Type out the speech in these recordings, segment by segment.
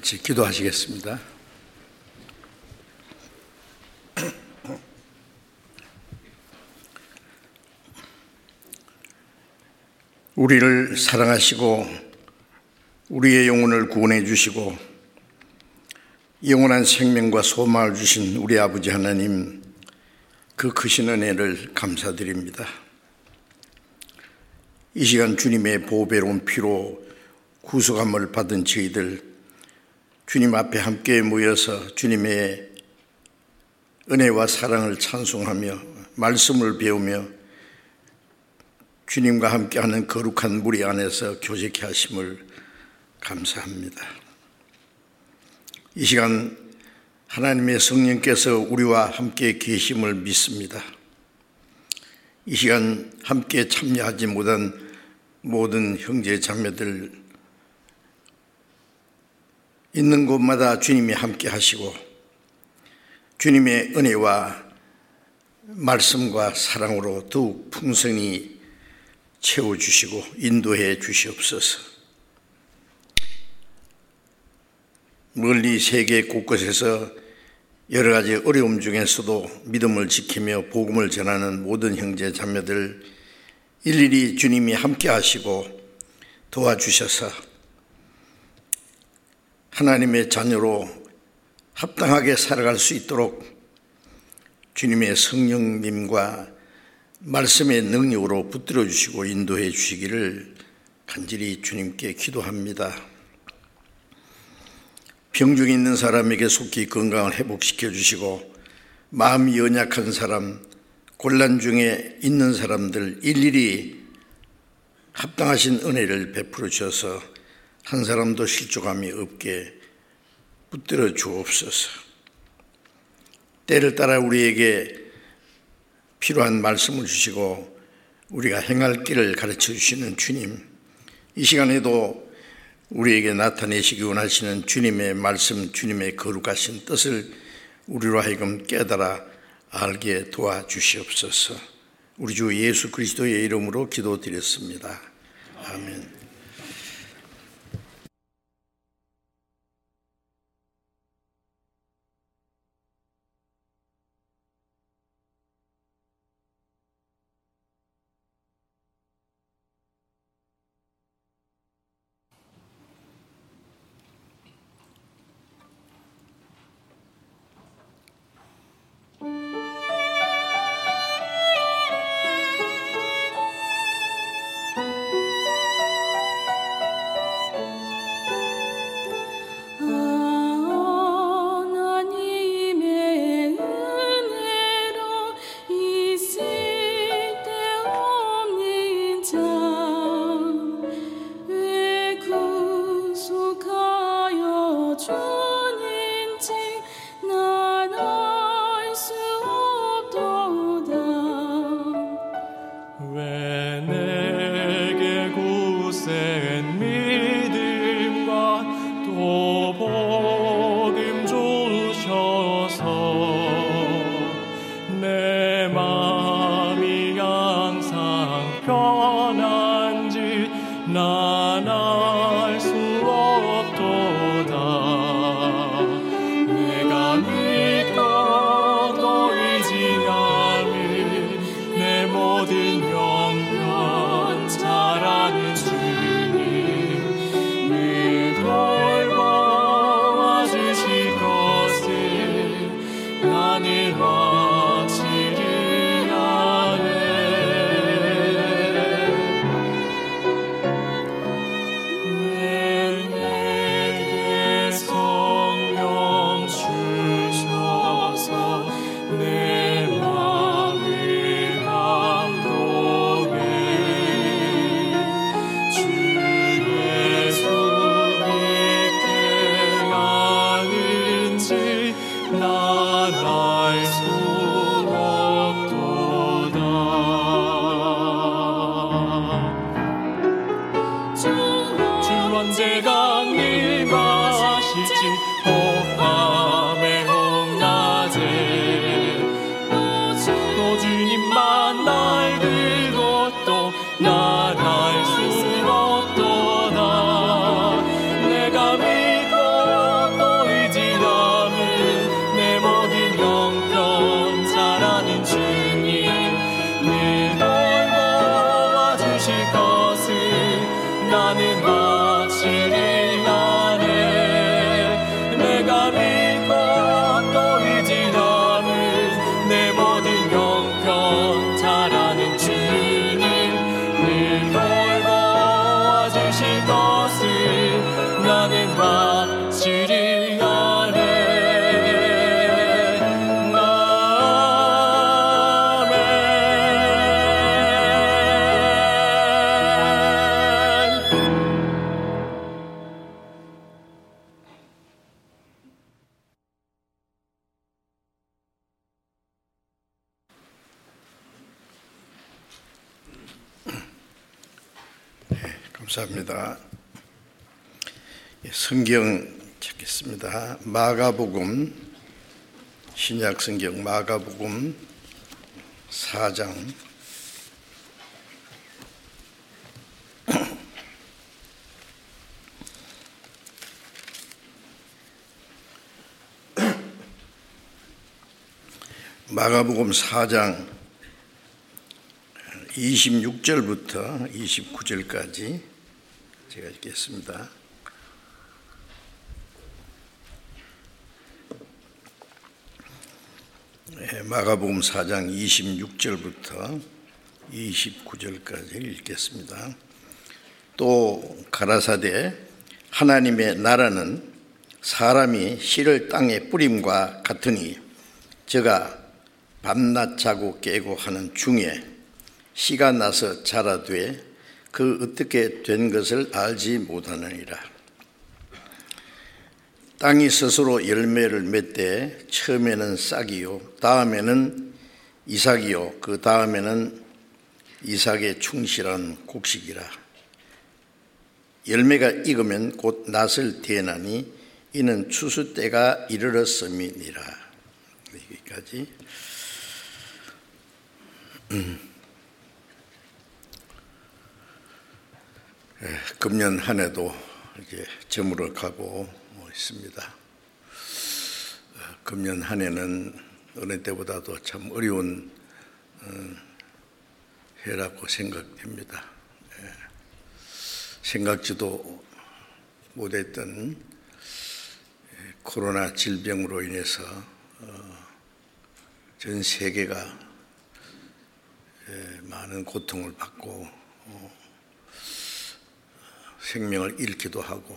같이 기도하시겠습니다. 우리를 사랑하시고 우리의 영혼을 구원해 주시고 영원한 생명과 소망을 주신 우리 아버지 하나님, 그 크신 은혜를 감사드립니다. 이 시간 주님의 보배로운 피로 구속함을 받은 저희들, 주님 앞에 함께 모여서 주님의 은혜와 사랑을 찬송하며 말씀을 배우며 주님과 함께하는 거룩한 무리 안에서 교제케 하심을 감사합니다. 이 시간 하나님의 성령께서 우리와 함께 계심을 믿습니다. 이 시간 함께 참여하지 못한 모든 형제 자매들 있는 곳마다 주님이 함께 하시고 주님의 은혜와 말씀과 사랑으로 더욱 풍성히 채워주시고 인도해 주시옵소서. 멀리 세계 곳곳에서 여러 가지 어려움 중에서도 믿음을 지키며 복음을 전하는 모든 형제 자매들 일일이 주님이 함께 하시고 도와주셔서 하나님의 자녀로 합당하게 살아갈 수 있도록 주님의 성령님과 말씀의 능력으로 붙들어 주시고 인도해 주시기를 간절히 주님께 기도합니다. 병중에 있는 사람에게 속히 건강을 회복시켜 주시고 마음이 연약한 사람, 곤란 중에 있는 사람들 일일이 합당하신 은혜를 베풀어 주셔서 한 사람도 실족함이 없게 붙들어 주옵소서. 때를 따라 우리에게 필요한 말씀을 주시고 우리가 행할 길을 가르쳐 주시는 주님, 이 시간에도 우리에게 나타내시기 원하시는 주님의 말씀, 주님의 거룩하신 뜻을 우리로 하여금 깨달아 알게 도와주시옵소서. 우리 주 예수 그리스도의 이름으로 기도드렸습니다. 아멘. 감사합니다. 성경 찾겠습니다. 마가복음, 신약 성경 마가복음 4장 마가복음 4장 26절부터 29절까지 제가 읽겠습니다. 마가복음 4장 26절부터 29절까지 읽겠습니다. 또 가라사대 하나님의 나라는 사람이 씨를 땅에 뿌림과 같으니 저가 밤낮 자고 깨고 하는 중에 씨가 나서 자라되 그 어떻게 된 것을 알지 못하느니라. 땅이 스스로 열매를 맺되 처음에는 싹이요 다음에는 이삭이요 그 다음에는 이삭의 충실한 곡식이라. 열매가 익으면 곧 낫을 대나니 이는 추수 때가 이르렀음이니라. 여기까지. 금년 한 해도 이제 저물어 가고 있습니다. 금년 한 해는 어느 때보다도 참 어려운 해라고 생각됩니다. 생각지도 못했던 코로나 질병으로 인해서 전 세계가 많은 고통을 받고 생명을 잃기도 하고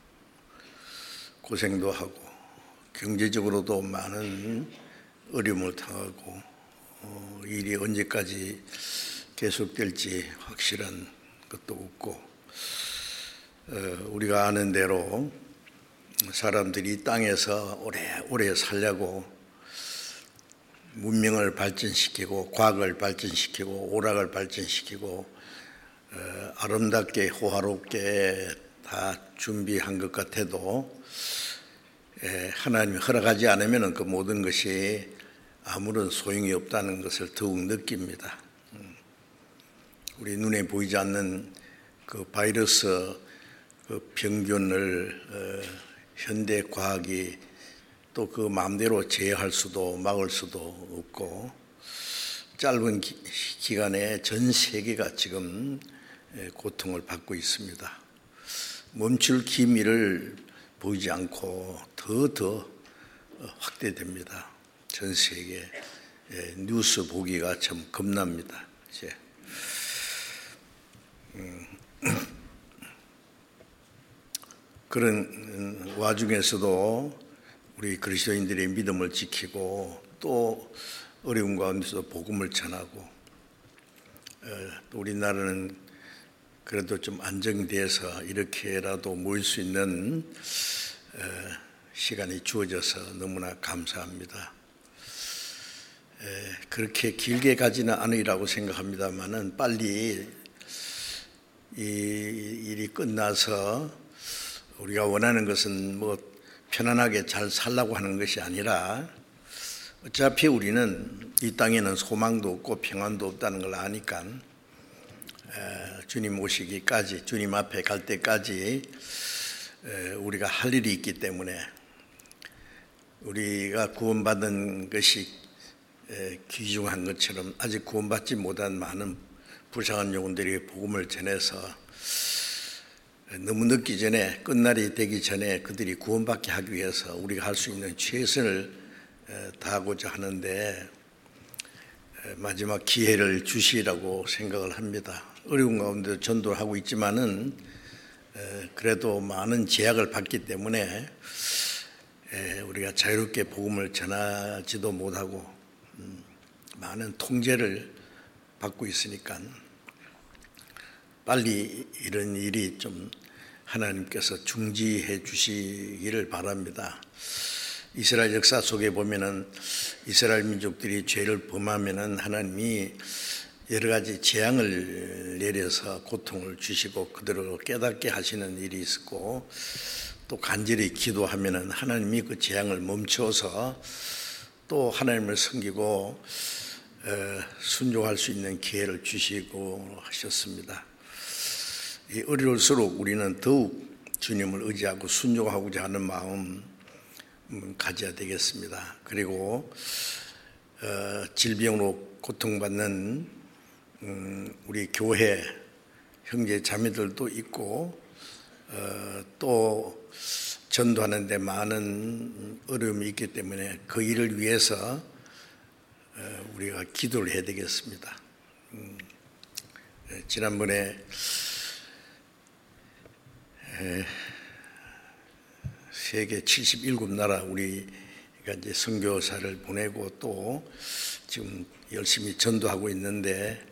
고생도 하고 경제적으로도 많은 어려움을 당하고 일이 언제까지 계속될지 확실한 것도 없고 우리가 아는 대로 사람들이 땅에서 오래 살려고 문명을 발전시키고 과학을 발전시키고 오락을 발전시키고 아름답게 호화롭게 다 준비한 것 같아도 하나님이 허락하지 않으면 그 모든 것이 아무런 소용이 없다는 것을 더욱 느낍니다. 우리 눈에 보이지 않는 그 바이러스 그 병균을 현대 과학이 또 그 마음대로 제어할 수도 막을 수도 없고 짧은 기간에 전 세계가 지금 고통을 받고 있습니다. 멈출 기미를 보이지 않고 더 확대됩니다. 전 세계 뉴스 보기가 참 겁납니다. 이제 그런 와중에서도 우리 그리스도인들의 믿음을 지키고 또 어려운 가운데서 복음을 전하고 또 우리나라는 그래도 좀 안정돼서 이렇게라도 모일 수 있는 시간이 주어져서 너무나 감사합니다. 그렇게 길게 가지는 않으리라고 생각합니다만은 빨리 이 일이 끝나서 우리가 원하는 것은 뭐 편안하게 잘 살라고 하는 것이 아니라 어차피 우리는 이 땅에는 소망도 없고 평안도 없다는 걸 아니까 주님 오시기까지 주님 앞에 갈 때까지 우리가 할 일이 있기 때문에 우리가 구원받은 것이 귀중한 것처럼 아직 구원받지 못한 많은 불쌍한 영혼들이 복음을 전해서 너무 늦기 전에, 끝날이 되기 전에 그들이 구원받게 하기 위해서 우리가 할 수 있는 최선을 다하고자 하는데 마지막 기회를 주시라고 생각을 합니다. 어려운 가운데 전도를 하고 있지만은 그래도 많은 제약을 받기 때문에 우리가 자유롭게 복음을 전하지도 못하고 많은 통제를 받고 있으니까 빨리 이런 일이 좀 하나님께서 중지해 주시기를 바랍니다. 이스라엘 역사 속에 보면은 이스라엘 민족들이 죄를 범하면은 하나님이 여러 가지 재앙을 내려서 고통을 주시고 그들을 깨닫게 하시는 일이 있었고, 또 간절히 기도하면은 하나님이 그 재앙을 멈춰서 또 하나님을 섬기고 순종할 수 있는 기회를 주시고 하셨습니다. 어려울수록 우리는 더욱 주님을 의지하고 순종하고자 하는 마음 가져야 되겠습니다. 그리고 질병으로 고통받는 우리 교회 형제 자매들도 있고 또 전도하는 데 많은 어려움이 있기 때문에 그 일을 위해서 우리가 기도를 해야 되겠습니다. 지난번에 세계 77나라 우리가 이제 선교사를 보내고 또 지금 열심히 전도하고 있는데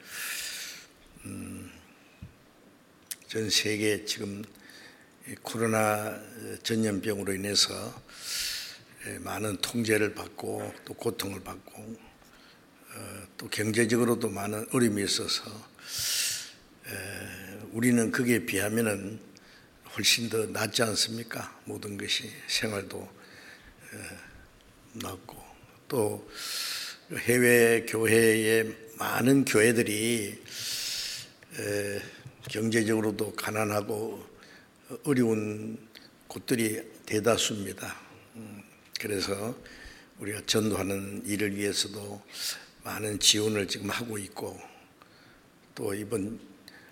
전 세계 지금 코로나 전염병으로 인해서 많은 통제를 받고 또 고통을 받고 또 경제적으로도 많은 어려움이 있어서 우리는 거기에 비하면은 훨씬 더 낫지 않습니까? 모든 것이 생활도 낫고 또 해외 교회의 많은 교회들이 경제적으로도 가난하고 어려운 곳들이 대다수입니다. 그래서 우리가 전도하는 일을 위해서도 많은 지원을 지금 하고 있고 또 이번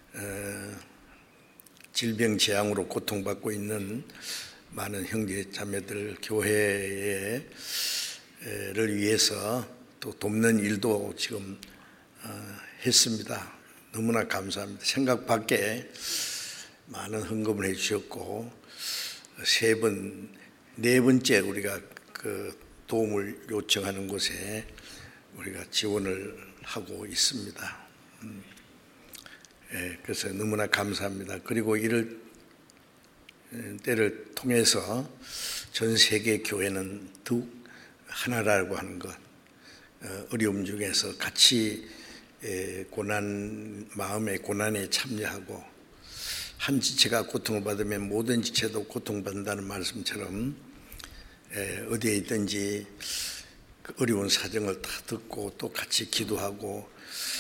질병 재앙으로 고통받고 있는 많은 형제 자매들 교회를 위해서 또 돕는 일도 지금 했습니다. 너무나 감사합니다. 생각 밖에 많은 헌금을 해주셨고 네 번째 우리가 그 도움을 요청하는 곳에 우리가 지원을 하고 있습니다. 그래서 너무나 감사합니다. 그리고 이를 때를 통해서 전 세계 교회는 더욱 하나라고 하는 것, 어려움 중에서 같이 마음의 고난에 참여하고 한 지체가 고통을 받으면 모든 지체도 고통받는다는 말씀처럼 어디에 있든지 그 어려운 사정을 다 듣고 또 같이 기도하고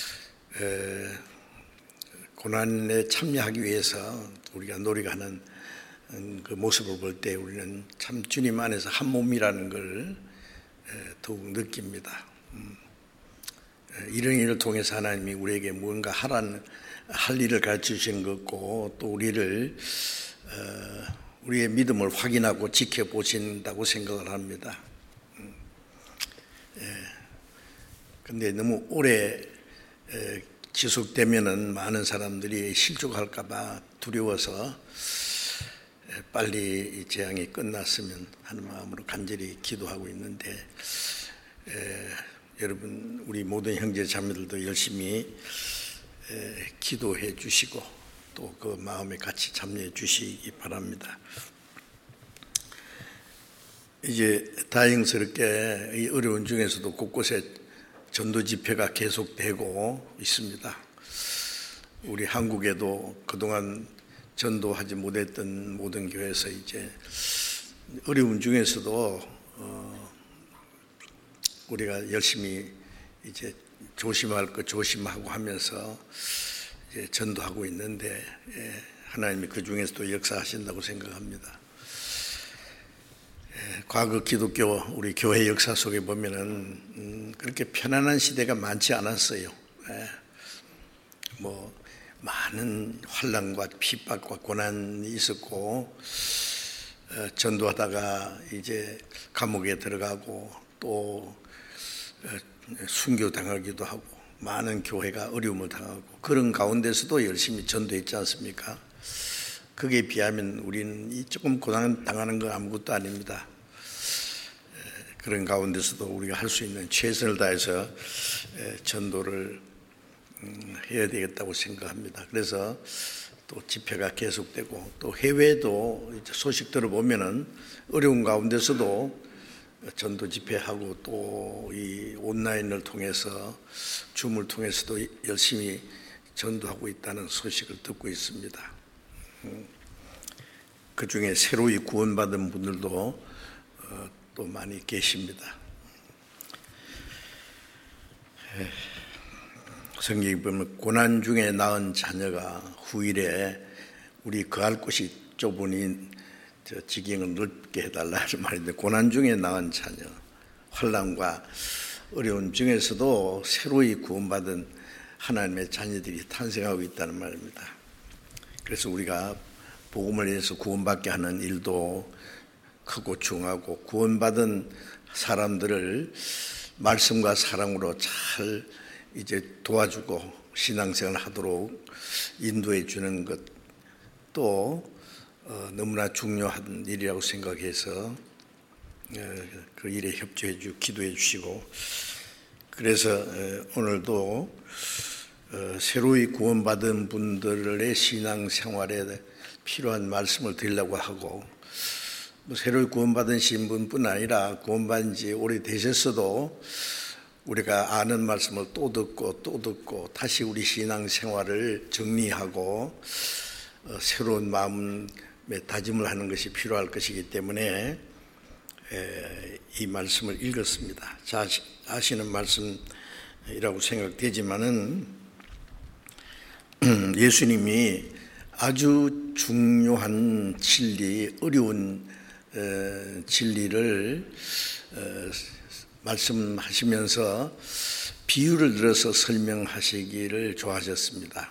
고난에 참여하기 위해서 우리가 노력하는 그 모습을 볼 때 우리는 참 주님 안에서 한 몸이라는 걸 더욱 느낍니다. 이런 일을 통해서 하나님이 우리에게 무언가 할 일을 가르쳐 주신 것 같고 또 우리의 믿음을 확인하고 지켜보신다고 생각을 합니다. 근데 너무 오래 지속되면은 많은 사람들이 실족할까봐 두려워서 빨리 이 재앙이 끝났으면 하는 마음으로 간절히 기도하고 있는데 여러분 우리 모든 형제 자매들도 열심히 기도해 주시고 또 그 마음에 같이 참여해 주시기 바랍니다. 이제 다행스럽게 이 어려운 중에서도 곳곳에 전도 집회가 계속되고 있습니다. 우리 한국에도 그동안 전도하지 못했던 모든 교회에서 이제 어려운 중에서도 우리가 열심히 이제 조심할 거 조심하고 하면서 이제 전도하고 있는데 하나님이 그 중에서도 역사하신다고 생각합니다. 과거 기독교 우리 교회 역사 속에 보면은 그렇게 편안한 시대가 많지 않았어요. 뭐 많은 환난과 핍박과 고난이 있었고, 전도하다가 이제 감옥에 들어가고 또 순교당하기도 하고 많은 교회가 어려움을 당하고 그런 가운데서도 열심히 전도했지 않습니까? 그게 비하면 우리는 조금 고난 당하는 건 아무것도 아닙니다. 그런 가운데서도 우리가 할 수 있는 최선을 다해서 전도를 해야 되겠다고 생각합니다. 그래서 또 집회가 계속되고 또 해외도 소식 들어보면은 어려운 가운데서도 전도 집회하고 또 이 온라인을 통해서 줌을 통해서도 열심히 전도하고 있다는 소식을 듣고 있습니다. 그 중에 새로이 구원받은 분들도 또 많이 계십니다. 성경에 보면 고난 중에 낳은 자녀가 후일에 우리 거할 곳이 좁으니 지경을 넓게 해달라는 말인데, 고난 중에 낳은 자녀, 환난과 어려운 중에서도 새로이 구원받은 하나님의 자녀들이 탄생하고 있다는 말입니다. 그래서 우리가 복음을 위해서 구원받게 하는 일도 크고 중하고, 구원받은 사람들을 말씀과 사랑으로 잘 이제 도와주고 신앙생활 하도록 인도해 주는 것도 너무나 중요한 일이라고 생각해서 그 일에 협조해 주고 기도해 주시고, 그래서 오늘도 새로이 구원받은 분들의 신앙생활에 필요한 말씀을 드리려고 하고, 새로이 구원받은 신분뿐 아니라 구원받은 지 오래되셨어도 우리가 아는 말씀을 또 듣고 다시 우리 신앙생활을 정리하고 새로운 마음의 다짐을 하는 것이 필요할 것이기 때문에 이 말씀을 읽었습니다. 자, 아시는 말씀이라고 생각되지만은 예수님이 아주 중요한 진리, 어려운 진리를 말씀하시면서 비유를 들어서 설명하시기를 좋아하셨습니다.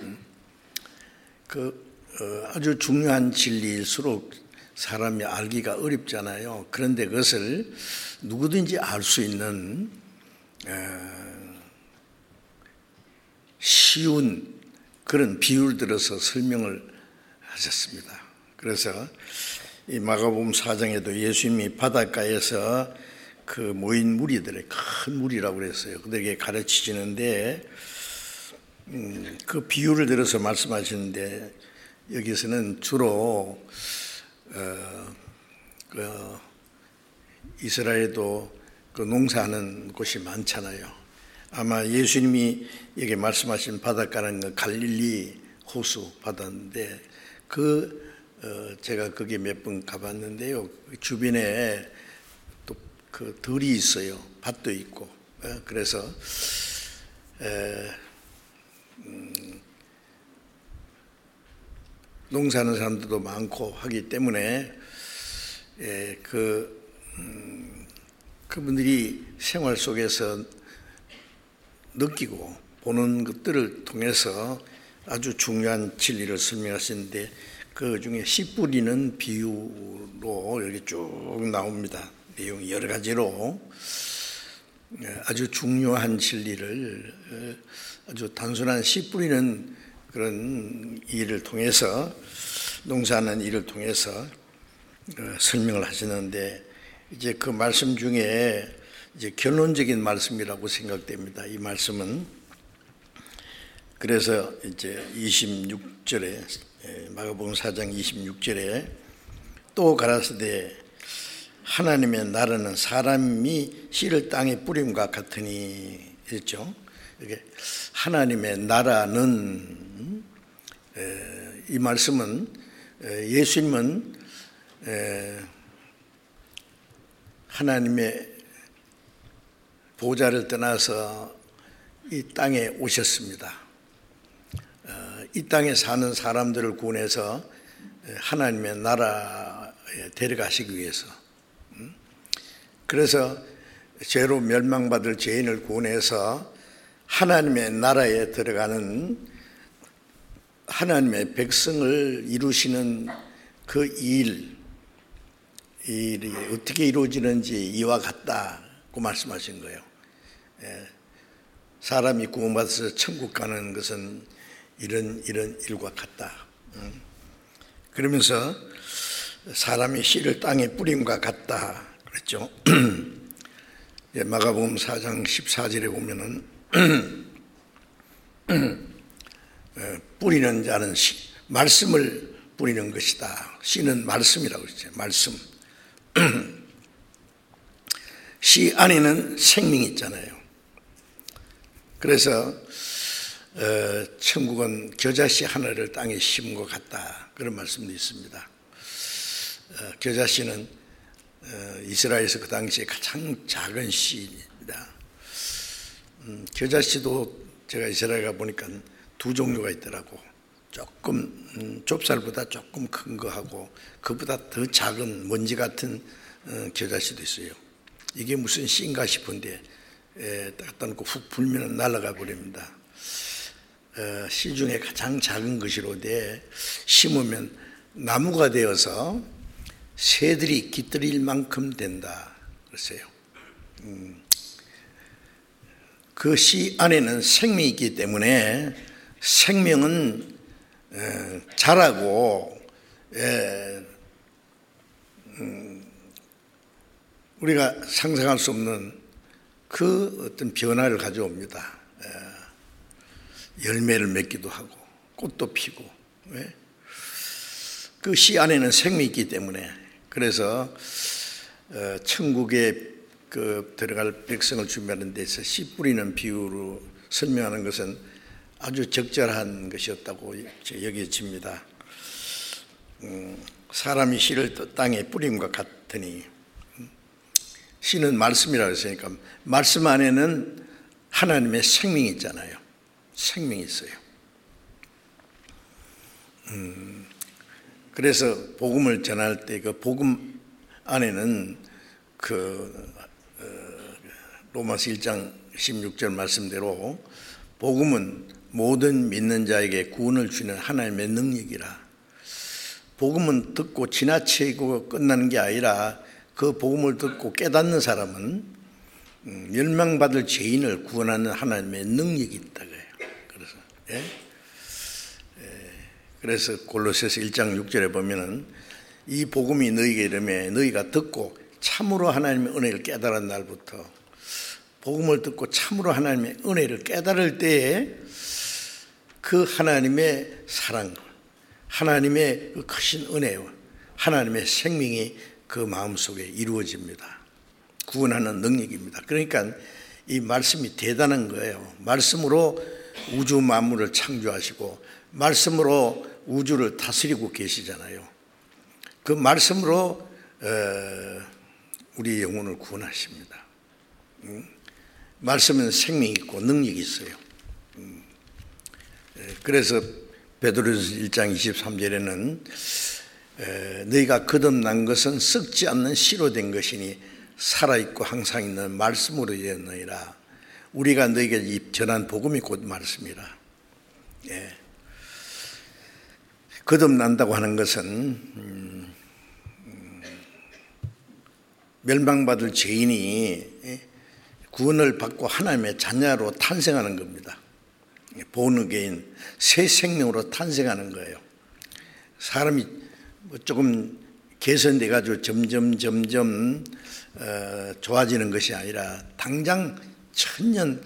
아주 중요한 진리일수록 사람이 알기가 어렵잖아요. 그런데 그것을 누구든지 알 수 있는 쉬운 그런 비유를 들어서 설명을 하셨습니다. 그래서 이 마가복음 4장에도 예수님이 바닷가에서 그 모인 무리들의 큰 무리라고 그랬어요. 그들에게 가르치시는데 그 비유를 들어서 말씀하시는데, 여기서는 주로 이스라엘에도 그 농사하는 곳이 많잖아요. 아마 예수님이 여기 말씀하신 바닷가는 갈릴리 호수 바다인데, 제가 거기 몇 번 가봤는데요. 주변에 또 그 들이 있어요. 밭도 있고. 그래서 농사하는 사람들도 많고 하기 때문에 그분들이 생활 속에서 느끼고 보는 것들을 통해서 아주 중요한 진리를 설명하시는데, 그 중에 씨 뿌리는 비유로 여기 쭉 나옵니다. 내용이 여러 가지로 아주 중요한 진리를 아주 단순한 씨 뿌리는 그런 일을 통해서, 농사하는 일을 통해서 설명을 하시는데, 이제 그 말씀 중에 이제 결론적인 말씀이라고 생각됩니다. 이 말씀은 그래서 이제 26절에 마가복음 4장 26절에 또 가라사대 하나님의 나라는 사람이 씨를 땅에 뿌림과 같으니 했죠. 이게 하나님의 나라는, 이 말씀은 예수님은 하나님의 보좌를 떠나서 이 땅에 오셨습니다. 이 땅에 사는 사람들을 구원해서 하나님의 나라에 데려가시기 위해서, 그래서 죄로 멸망받을 죄인을 구원해서 하나님의 나라에 들어가는 하나님의 백성을 이루시는 그 일이 어떻게 이루어지는지 이와 같다고 말씀하신 거예요. 사람이 구원받아서 천국 가는 것은 이런 일과 같다. 그러면서 사람이 씨를 땅에 뿌림과 같다 그랬죠. 마가복음 4장 14절에 보면은 뿌리는 자는 말씀을 뿌리는 것이다. 씨는 말씀이라고 했죠. 말씀. 씨 안에는 생명이 있잖아요. 그래서 천국은 겨자씨 하나를 땅에 심은 것 같다. 그런 말씀도 있습니다. 겨자씨는 이스라엘에서 그 당시에 가장 작은 씨입니다. 겨자씨도 제가 이스라엘 가보니까 두 종류가 있더라고. 조금 좁쌀보다 조금 큰 거하고 그보다 더 작은 먼지 같은 겨자씨도 있어요. 이게 무슨 씨인가 싶은데 갖다 놓고 훅 불면 날아가 버립니다. 씨 중에 가장 작은 것이로되 심으면 나무가 되어서 새들이 깃들일 만큼 된다 그랬어요. 그 씨 안에는 생명이 있기 때문에 생명은 자라고 우리가 상상할 수 없는 그 어떤 변화를 가져옵니다. 열매를 맺기도 하고 꽃도 피고 그 씨 안에는 생명이 있기 때문에 그래서 천국에 들어갈 백성을 준비하는 데서 씨 뿌리는 비유로 설명하는 것은 아주 적절한 것이었다고 여겨집니다. 사람이 씨를 땅에 뿌림과 같으니 씨는 말씀이라고 했으니까 말씀 안에는 하나님의 생명이 있잖아요. 생명이 있어요. 그래서 복음을 전할 때 그 복음 안에는 로마서 1장 16절 말씀대로 복음은 모든 믿는 자에게 구원을 주는 하나님의 능력이라. 복음은 듣고 지나치고 끝나는 게 아니라 그 복음을 듣고 깨닫는 사람은 멸망받을 죄인을 구원하는 하나님의 능력이 있다고 해요. 그래서 골로새서 1장 6절에 보면은 이 복음이 너희에게 이르매 너희가 듣고 참으로 하나님의 은혜를 깨달은 날부터 복음을 듣고 참으로 하나님의 은혜를 깨달을 때에 그 하나님의 사랑, 하나님의 그 크신 은혜와 하나님의 생명이 그 마음속에 이루어집니다. 구원하는 능력입니다. 그러니까 이 말씀이 대단한 거예요. 말씀으로 우주 만물을 창조하시고 말씀으로 우주를 다스리고 계시잖아요. 그 말씀으로 우리 영혼을 구원하십니다. 말씀은 생명이 있고 능력이 있어요. 그래서 베드로전서 1장 23절에는 너희가 거듭난 것은 썩지 않는 씨로 된 것이니 살아있고 항상 있는 말씀으로 되었느니라. 우리가 너희에게 전한 복음이 곧 말씀이라. 거듭난다고 하는 것은 멸망받을 죄인이 구원을 받고 하나님의 자녀로 탄생하는 겁니다. born again, 새 생명으로 탄생하는 거예요. 사람이 조금 개선돼 가지고 점점 좋아지는 것이 아니라 당장 천년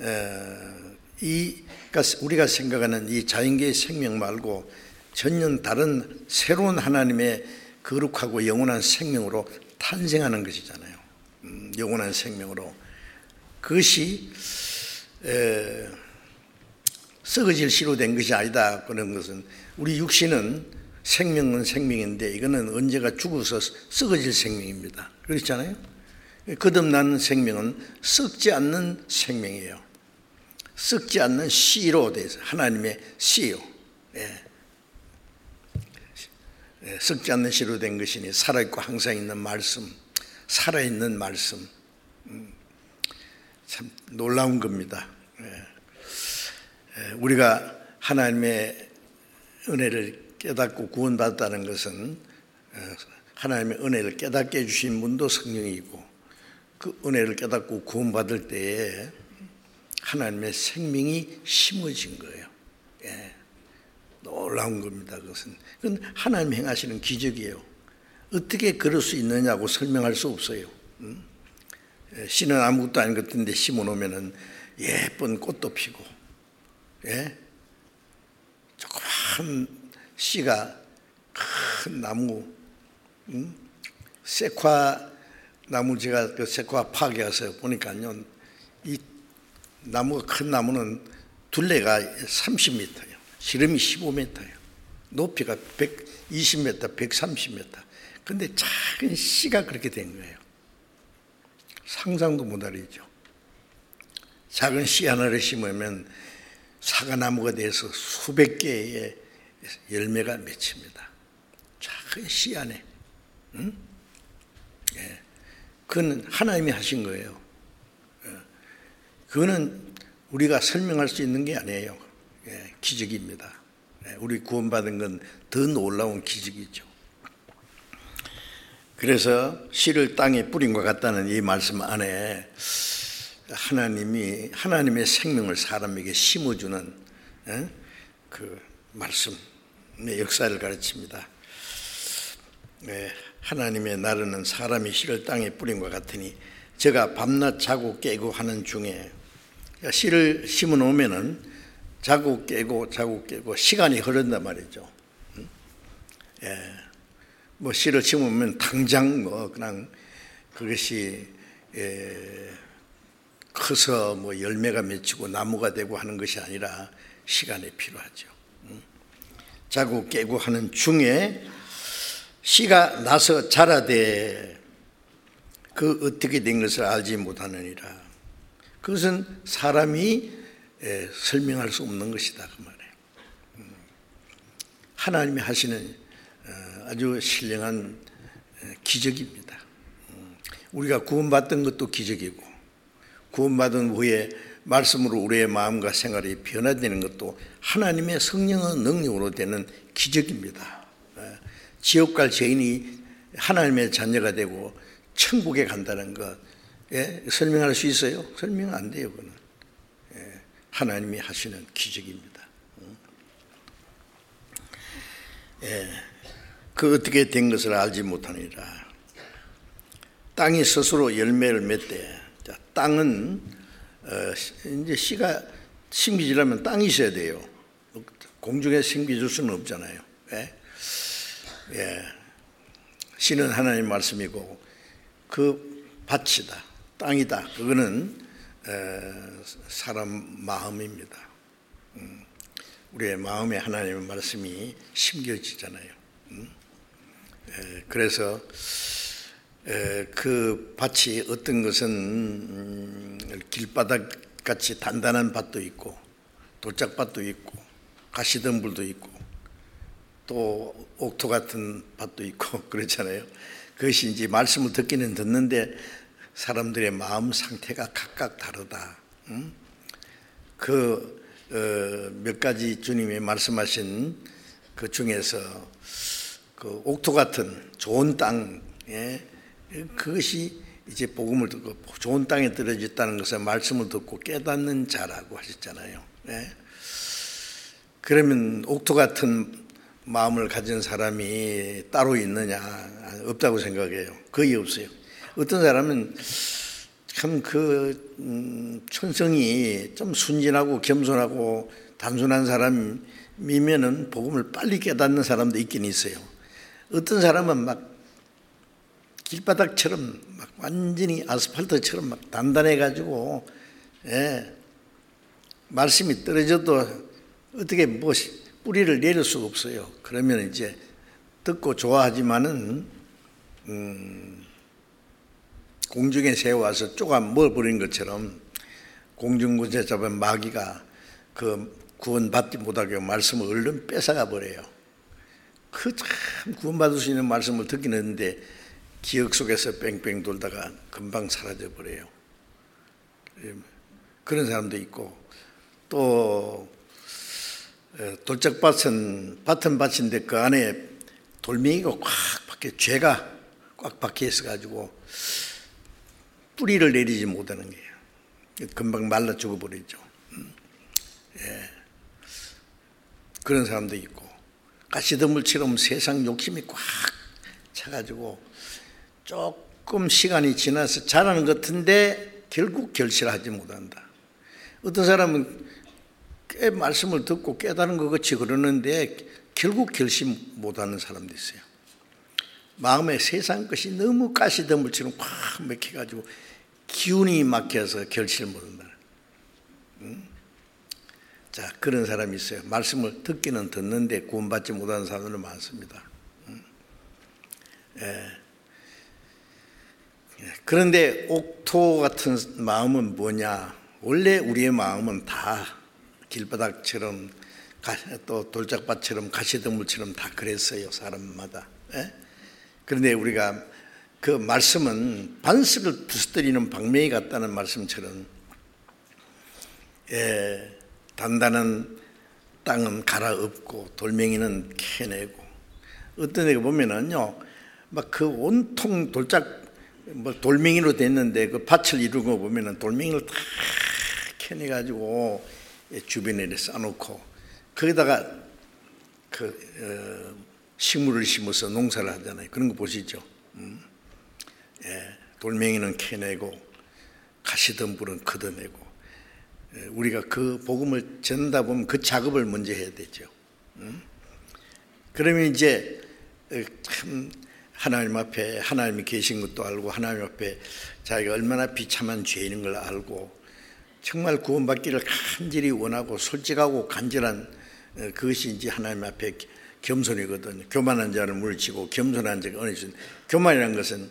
그러니까 우리가 생각하는 이 자연계의 생명 말고 전혀 다른 새로운 하나님의 거룩하고 영원한 생명으로 탄생하는 것이잖아요. 영원한 생명으로. 그것이 썩어질 씨로 된 것이 아니다. 그런 것은 우리 육신은 생명은 생명인데 이거는 언제가 죽어서 썩어질 생명입니다. 그렇잖아요. 거듭난 생명은 썩지 않는 생명이에요. 썩지 않는 씨로 돼서 하나님의 씨요. 썩지 않는 씨로 된 것이니 살아있고 항상 있는 말씀, 살아있는 말씀. 참 놀라운 겁니다. 우리가 하나님의 은혜를 깨닫고 구원받았다는 것은 하나님의 은혜를 깨닫게 해주신 분도 성령이고, 그 은혜를 깨닫고 구원받을 때에 하나님의 생명이 심어진 거예요. 놀라운 겁니다. 그것은 하나님 행하시는 기적이에요. 어떻게 그럴 수 있느냐고 설명할 수 없어요. 씨는 아무것도 아닌 것 같은데 심어놓으면 예쁜 꽃도 피고, 조그만 씨가 큰 나무, 세콰 나무, 제가 그 세콰 파악에 가서 보니까요, 이 나무가, 큰 나무는 둘레가 30m예요. 지름이 15m예요. 높이가 120m, 130m. 근데 작은 씨가 그렇게 된 거예요. 상상도 못하리죠. 작은 씨 하나를 심으면 사과나무가 돼서 수백 개의 열매가 맺힙니다. 작은 씨 안에. 그건 하나님이 하신 거예요. 그거는 우리가 설명할 수 있는 게 아니에요. 기적입니다. 우리 구원받은 건 더 놀라운 기적이죠. 그래서 씨를 땅에 뿌린 것 같다는 이 말씀 안에 하나님의 생명을 사람에게 심어주는 그 말씀의 역사를 가르칩니다. 하나님의 나르는 사람이 씨를 땅에 뿌린 것 같으니 제가 밤낮 자고 깨고 하는 중에, 씨를 심어 놓으면은 자고 깨고 시간이 흐른단 말이죠. 뭐 씨를 심으면 당장 그냥 그것이 커서 열매가 맺히고 나무가 되고 하는 것이 아니라 시간이 필요하죠. 자고 깨고 하는 중에 씨가 나서 자라되 그 어떻게 된 것을 알지 못하느니라. 그것은 사람이 설명할 수 없는 것이다, 그 말이에요. 하나님이 하시는 아주 신령한 기적입니다. 우리가 구원받던 것도 기적이고, 구원받은 후에 말씀으로 우리의 마음과 생활이 변화되는 것도 하나님의 성령의 능력으로 되는 기적입니다. 지옥 갈 죄인이 하나님의 자녀가 되고 천국에 간다는 것, 설명할 수 있어요? 설명 안 돼요. 그건 하나님이 하시는 기적입니다. 그 어떻게 된 것을 알지 못하니라. 땅이 스스로 열매를 맺되, 땅은 이제 씨가 심기지려면 땅이 있어야 돼요. 공중에 심기줄 수는 없잖아요. 씨는 하나님 말씀이고 그 밭이다, 땅이다. 그거는 사람 마음입니다. 우리의 마음에 하나님의 말씀이 심겨지잖아요. 그래서 그 밭이 어떤 것은 길바닥 같이 단단한 밭도 있고, 돌짝밭도 있고, 가시덤불도 있고, 또 옥토 같은 밭도 있고 그렇잖아요. 그것이 이제 말씀을 듣기는 듣는데 사람들의 마음 상태가 각각 다르다. 그 몇 가지 주님이 말씀하신 그 중에서 그 옥토 같은 좋은 땅에, 그것이 이제 복음을 듣고 좋은 땅에 떨어졌다는 것은 말씀을 듣고 깨닫는 자라고 하셨잖아요. 그러면 옥토 같은 마음을 가진 사람이 따로 있느냐? 없다고 생각해요. 거의 없어요. 어떤 사람은 참 천성이 좀 순진하고 겸손하고 단순한 사람이면은 복음을 빨리 깨닫는 사람도 있긴 있어요. 어떤 사람은 막 길바닥처럼 막 완전히 아스팔트처럼 막 단단해가지고, 말씀이 떨어져도 어떻게 뿌리를 내릴 수가 없어요. 그러면 이제 듣고 좋아하지만은 공중에 새어와서 쪼가 먹어버린 것처럼 공중군에 잡은 마귀가 그 구원받지 못하게 말씀을 얼른 뺏어가 버려요. 그 참 구원받을 수 있는 말씀을 듣긴 했는데 기억 속에서 뺑뺑 돌다가 금방 사라져 버려요. 그런 사람도 있고, 또 돌짝밭은 밭은 밭인데 그 안에 돌멩이가 꽉 박혀, 죄가 꽉 박혀 있어가지고 뿌리를 내리지 못하는 거예요. 금방 말라 죽어버리죠. 그런 사람도 있고, 가시덤불처럼 세상 욕심이 꽉 차가지고 조금 시간이 지나서 자라는 것 같은데 결국 결실하지 못한다. 어떤 사람은 꽤 말씀을 듣고 깨달은 것 같이 그러는데 결국 결심 못하는 사람도 있어요. 마음에 세상 것이 너무 가시덤불처럼 꽉 막혀가지고 기운이 막혀서 결실 못한다. 자, 그런 사람이 있어요. 말씀을 듣기는 듣는데 구원받지 못하는 사람들은 많습니다. 그런데 옥토 같은 마음은 뭐냐? 원래 우리의 마음은 다 길바닥처럼 또 돌짝밭처럼 가시덤불처럼 다 그랬어요, 사람마다. 그런데 우리가 그 말씀은 반석을 부서뜨리는 방맹이 같다는 말씀처럼 단단한 땅은 갈아엎고 돌멩이는 캐내고, 어떤 데 보면은요 막 그 온통 돌멩이로 됐는데 그 밭을 이루는 거 보면은 돌멩이를 다 캐내가지고 주변에 쌓아놓고 거기다가 식물을 심어서 농사를 하잖아요. 그런 거 보시죠. 돌멩이는 캐내고 가시덤불은 걷어내고, 우리가 그 복음을 전다 보면 그 작업을 먼저 해야 되죠. 그러면 이제 참 하나님 앞에 하나님이 계신 것도 알고, 하나님 앞에 자기가 얼마나 비참한 죄인인 걸 알고, 정말 구원받기를 간절히 원하고 솔직하고 간절한 그것이 이제 하나님 앞에 겸손이거든요. 교만한 자를 물리치고 겸손한 자가 은혜 주신. 교만이라는 것은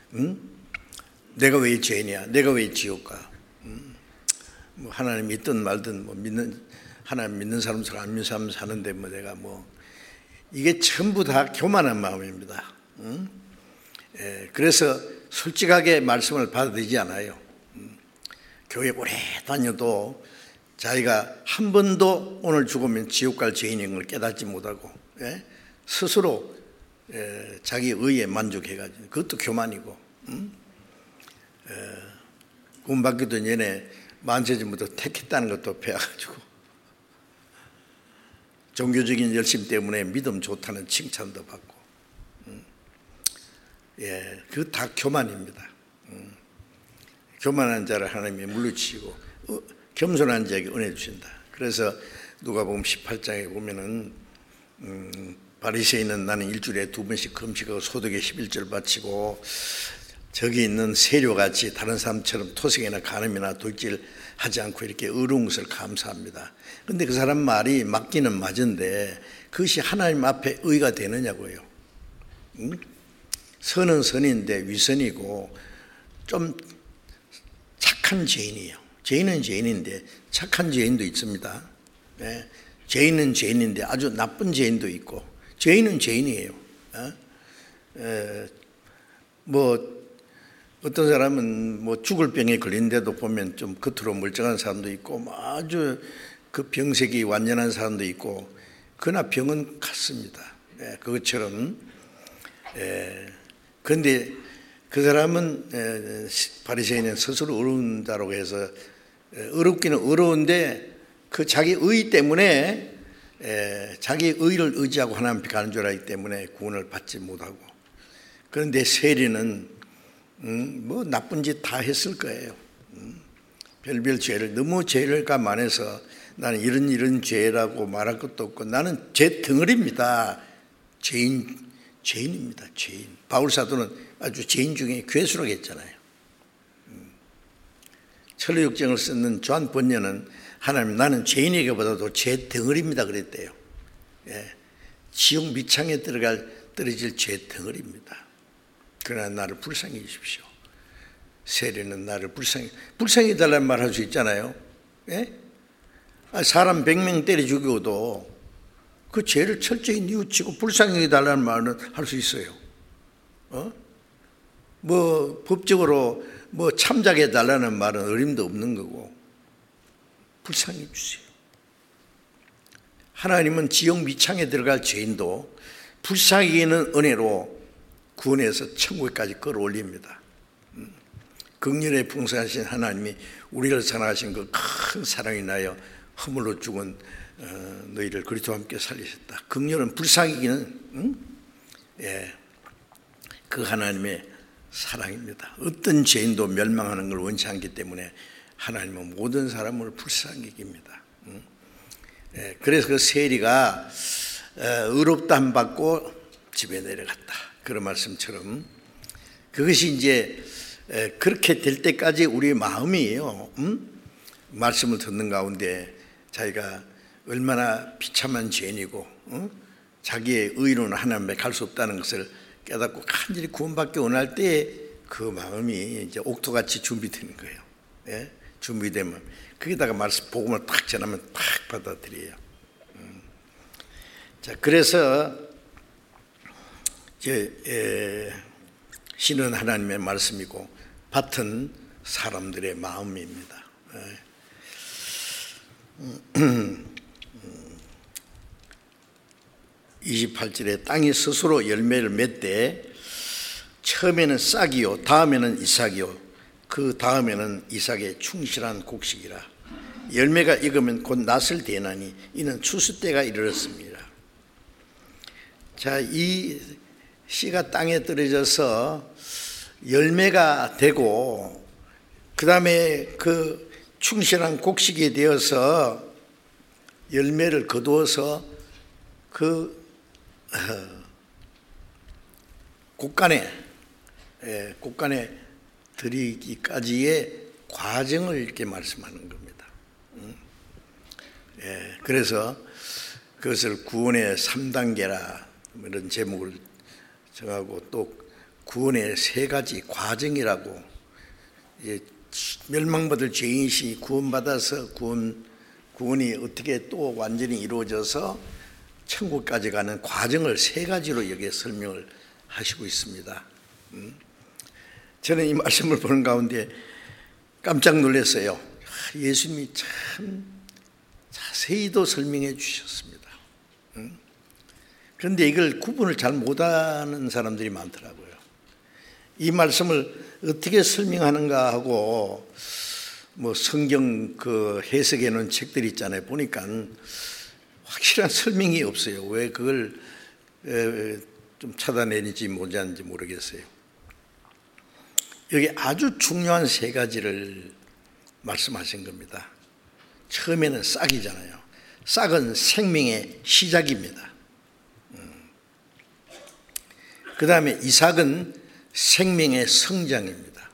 내가 왜 죄인이야? 내가 왜 지옥 가? 뭐 하나님 믿든 말든 뭐 하나님 믿는 사람처럼 안 믿는 사람 사는데 뭐 내가 뭐, 이게 전부 다 교만한 마음입니다. 그래서 솔직하게 말씀을 받아들이지 않아요. 교회 오래 다녀도 자기가 한 번도 오늘 죽으면 지옥 갈 죄인인 걸 깨닫지 못하고 스스로 자기 의에 만족해가지고, 그것도 교만이고, 구원받기도 전에 만세전부터 택했다는 것도 배워가지고 종교적인 열심 때문에 믿음 좋다는 칭찬도 받고, 그거 다 교만입니다. 교만한 자를 하나님이 물리치고 겸손한 자에게 은혜 주신다. 그래서 누가복음 18장에 보면은 바리새인은 나는 일주일에 2번씩 금식하고 소득의 11절 바치고 저기 있는 세료같이 다른 사람처럼 토색이나 간음이나 돌질하지 않고 이렇게 의로운 것을 감사합니다. 그런데 그 사람 말이 맞기는 맞은데 그것이 하나님 앞에 의가 되느냐고요. 선은 선인데 위선이고 좀 착한 죄인이에요. 죄인은 죄인인데 착한 죄인도 있습니다. 죄인은 죄인인데 아주 나쁜 죄인도 있고, 죄인은 죄인이에요. 뭐 어떤 사람은 뭐 죽을 병에 걸린데도 보면 좀 겉으로 멀쩡한 사람도 있고, 뭐 아주 그 병색이 완전한 사람도 있고, 그러나 병은 같습니다. 그것처럼. 그런데 그 사람은 바리새인은 스스로 어려운 자라고 해서 어렵기는 어려운데 그 자기 의 때문에 자기 의를 의지하고 하나님 앞에 가는 줄 알기 때문에 구원을 받지 못하고, 그런데 세리는 뭐 나쁜 짓 다 했을 거예요. 별별 죄를, 너무 죄를 감안해서 나는 이런 죄라고 말할 것도 없고 나는 죄 덩어리입니다. 죄인입니다. 죄인. 바울 사도는 아주 죄인 중에 괴수라고 했잖아요. 철로역정을 쓰는 조한 번녀는 하나님 나는 죄인에게보다도 죄 덩어리입니다 그랬대요. 지옥 밑창에 떨어질 죄 덩어리입니다. 그러나 나를 불쌍히 해주십시오. 세리는 나를 불쌍히 해달라는 말 할 수 있잖아요. 사람 100명 때려 죽여도 그 죄를 철저히 뉘우치고 불쌍히 해달라는 말은 할 수 있어요. 뭐 법적으로 뭐 참작해 달라는 말은 어림도 없는 거고, 불쌍히 해주세요. 하나님은 지옥 미창에 들어갈 죄인도 불쌍히 여기는 은혜로 구원해서 천국까지 끌어올립니다. 긍휼에 풍성하신 하나님이 우리를 사랑하신 그 큰 사랑이 나여 허물로 죽은 너희를 그리스도와 함께 살리셨다. 긍휼은 불쌍히 여기는 그 하나님의 사랑입니다. 어떤 죄인도 멸망하는 걸 원치 않기 때문에 하나님은 모든 사람을 불쌍히 여깁니다. 그래서 그 세리가 의롭다 함 받고 집에 내려갔다. 그런 말씀처럼 그것이 이제 그렇게 될 때까지 우리의 마음이에요. 말씀을 듣는 가운데 자기가 얼마나 비참한 죄인이고 자기의 의로는 하나님께 갈 수 없다는 것을 깨닫고 간절히 구원받기 원할 때 그 마음이 이제 옥토같이 준비되는 거예요. 예? 준비되면 거기다가 말씀 복음을 탁 전하면 탁 받아들여요. 자, 그래서 이제 신은 하나님의 말씀이고 밭은 사람들의 마음입니다. 28절에 땅이 스스로 열매를 맺되 처음에는 싹이요 다음에는 이삭이요 그 다음에는 이삭의 충실한 곡식이라. 열매가 익으면 곧 낫을 대나니 이는 추수 때가 이르렀습니다. 자, 이 씨가 땅에 떨어져서 열매가 되고 그 다음에 그 충실한 곡식이 되어서 열매를 거두어서 그 곳간에 들이기까지의 과정을 이렇게 말씀하는 겁니다. 그래서 그것을 구원의 3단계라 이런 제목을 정하고 또 구원의 3가지 과정이라고, 멸망받을 죄인이 구원받아서 구원이 어떻게 또 완전히 이루어져서 천국까지 가는 과정을 3가지로 여기에 설명을 하시고 있습니다. 저는 이 말씀을 보는 가운데 깜짝 놀랐어요. 예수님이 참 자세히도 설명해 주셨습니다. 그런데 이걸 구분을 잘 못하는 사람들이 많더라고요. 이 말씀을 어떻게 설명하는가 하고 뭐 성경 그 해석해 놓은 책들이 있잖아요. 보니까 확실한 설명이 없어요. 왜 그걸 좀 찾아내는지 못하는지 모르겠어요. 여기 아주 중요한 3가지를 말씀하신 겁니다. 처음에는 싹이잖아요. 싹은 생명의 시작입니다. 그 다음에 이삭은 생명의 성장입니다.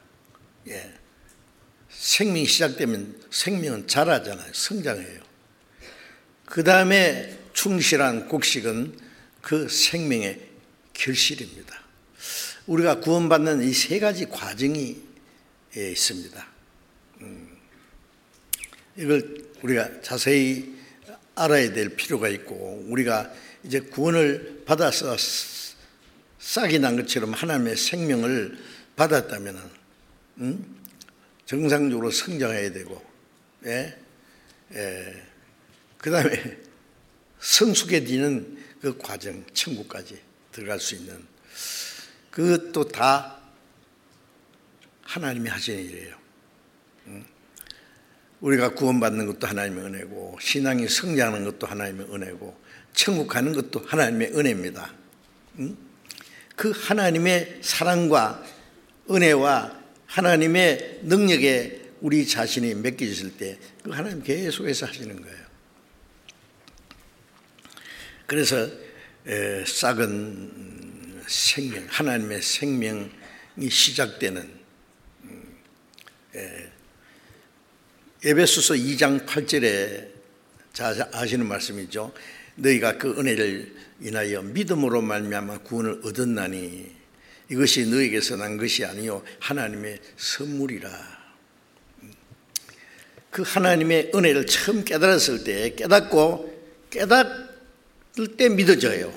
생명이 시작되면 생명은 자라잖아요. 성장해요. 그 다음에 충실한 곡식은 그 생명의 결실입니다. 우리가 구원받는 이 3가지 과정이 있습니다. 이걸 우리가 자세히 알아야 될 필요가 있고, 우리가 이제 구원을 받아서 싹이 난 것처럼 하나님의 생명을 받았다면 정상적으로 성장해야 되고, 그 다음에 성숙해지는 그 과정, 천국까지 들어갈 수 있는, 그것도 다 하나님이 하시는 일이에요. 우리가 구원받는 것도 하나님의 은혜고, 신앙이 성장하는 것도 하나님의 은혜고, 천국 가는 것도 하나님의 은혜입니다. 그 하나님의 사랑과 은혜와 하나님의 능력에 우리 자신이 맡겨졌을 때 그 하나님 계속해서 하시는 거예요. 그래서 싹은 생명, 하나님의 생명이 시작되는, 에베소서 2장 8절에 잘 아시는 말씀이죠. 너희가 그 은혜를 인하여 믿음으로 말미암아 구원을 얻었나니 이것이 너희에게서 난 것이 아니요 하나님의 선물이라. 그 하나님의 은혜를 처음 깨달았을 때, 깨닫을 때 믿어져요.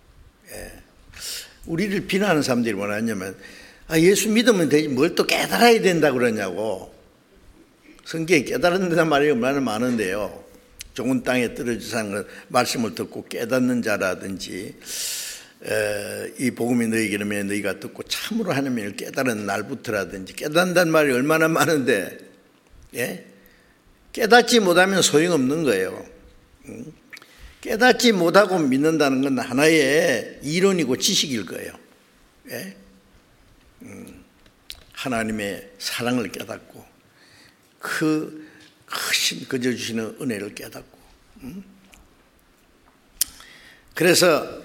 우리를 비난하는 사람들이 뭐냐면, 예수 믿으면 되지 뭘 또 깨달아야 된다고 그러냐고. 성경에 깨달은다는 말이 얼마나 많은데요. 좋은 땅에 떨어져서 하는 것, 말씀을 듣고 깨닫는 자라든지 이 복음이 너희에게 이르면 너희가 듣고 참으로 하나님을 깨달은 날부터라든지, 깨닫는다는 말이 얼마나 많은데, 예? 깨닫지 못하면 소용없는 거예요. 깨닫지 못하고 믿는다는 건 하나의 이론이고 지식일 거예요. 예? 하나님의 사랑을 깨닫고 그 크신 그저 주시는 은혜를 깨닫고, 그래서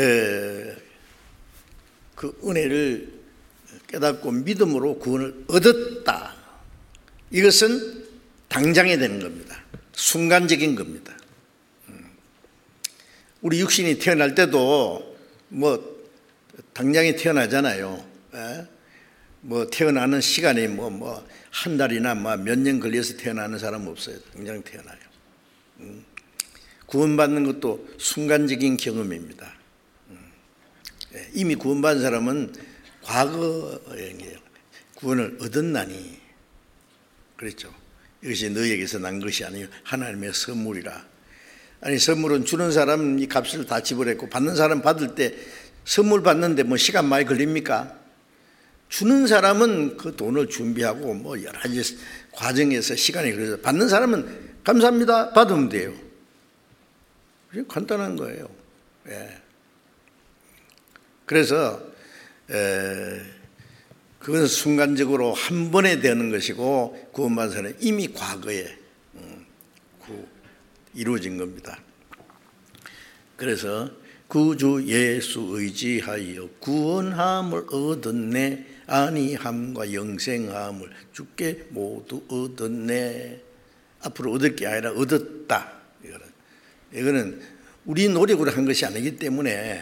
그 은혜를 깨닫고 믿음으로 구원을 얻었다. 이것은 당장에 되는 겁니다. 순간적인 겁니다. 우리 육신이 태어날 때도 뭐 당장에 태어나잖아요. 뭐 태어나는 시간이 뭐 한 달이나 몇 년 걸려서 태어나는 사람 없어요. 당장 태어나요. 구원받는 것도 순간적인 경험입니다. 이미 구원받은 사람은 과거에 구원을 얻었나니 그랬죠. 이것이 너희에게서 난 것이 아니요 하나님의 선물이라. 아니, 선물은 주는 사람이 값을 다 지불했고 받는 사람 받을 때 선물 받는데 뭐 시간 많이 걸립니까? 주는 사람은 그 돈을 준비하고 뭐 여러 가지 과정에서 시간이 걸려서, 받는 사람은 감사합니다 받으면 돼요. 간단한 거예요. 예. 그래서 그건 순간적으로 한 번에 되는 것이고, 구원받은 사람은 이미 과거에 이루어진 겁니다. 그래서 구주 예수 의지하여 구원함을 얻었네, 안위함과 영생함을 주께 모두 얻었네. 앞으로 얻을 게 아니라 얻었다. 이거는 우리 노력으로 한 것이 아니기 때문에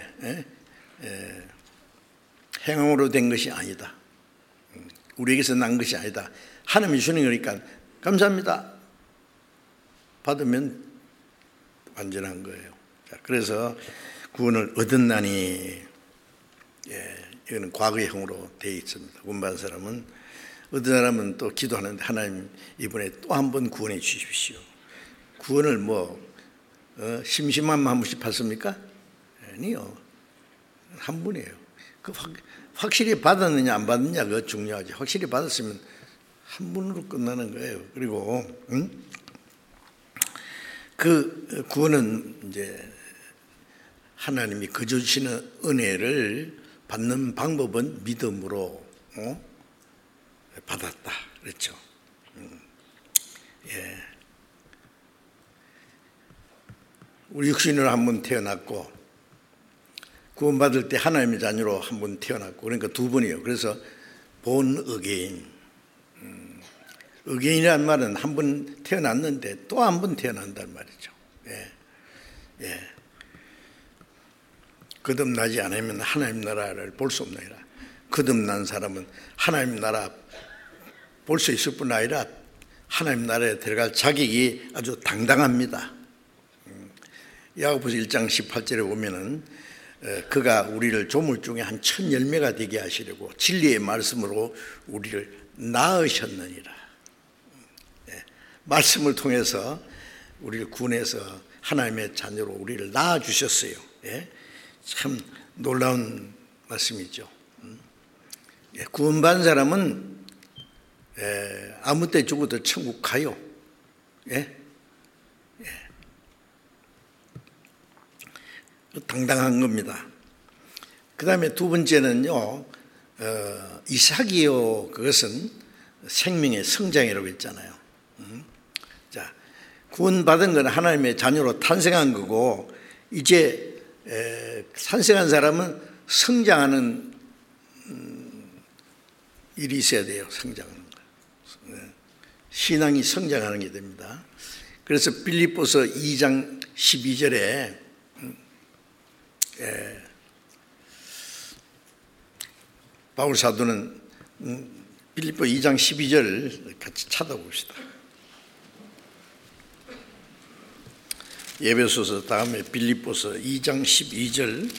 행함으로 된 것이 아니다. 우리에게서 난 것이 아니다. 하나님이 주는 거니까 감사합니다 받으면 완전한 거예요. 그래서 구원을 얻었나니, 이거는 과거형으로 되어 있습니다. 구원받은 사람은, 어떤 사람은 또 기도하는데 하나님 이번에 또 한 번 구원해 주십시오. 구원을 심심하면 한 번씩 받습니까? 아니요. 한 번이에요. 그 확실히 받았느냐 안 받느냐 그거 중요하지. 확실히 받았으면 한 번으로 끝나는 거예요. 그리고 그 구원은 이제 하나님이 거저 주시는 은혜를 받는 방법은 믿음으로 받았다 그랬죠. 예. 우리 육신으로 한 번 태어났고 구원받을 때 하나님의 자녀로 한 번 태어났고, 그러니까 두 번이에요. 그래서 본 어게인. 어게인이라는 말은 한 번 태어났는데 또 한 번 태어난다는 말이죠. 예. 예. 거듭나지 않으면 하나님 나라를 볼 수 없느니라. 거듭난 사람은 하나님 나라 볼 수 있을 뿐 아니라 하나님 나라에 들어갈 자격이 아주 당당합니다. 야고보서 1장 18절에 보면은 그가 우리를 조물 중에 한 천 열매가 되게 하시려고 진리의 말씀으로 우리를 낳으셨느니라. 말씀을 통해서 우리를 구원해서 하나님의 자녀로 우리를 낳아주셨어요. 참 놀라운 말씀이죠. 구원받은 사람은 아무 때 죽어도 천국 가요. 당당한 겁니다. 그 다음에 두 번째는요, 이삭이요, 그것은 생명의 성장이라고 했잖아요. 자, 구원받은 건 하나님의 자녀로 탄생한 거고, 이제 탄생한 사람은 성장하는 일이 있어야 돼요. 성장하는 거. 신앙이 성장하는 게 됩니다. 그래서 빌립보서 2장 12절에 바울 사도는 빌립보 2장 12절 같이 찾아봅시다. 에베소서 다음에 빌립보서 2장 12절.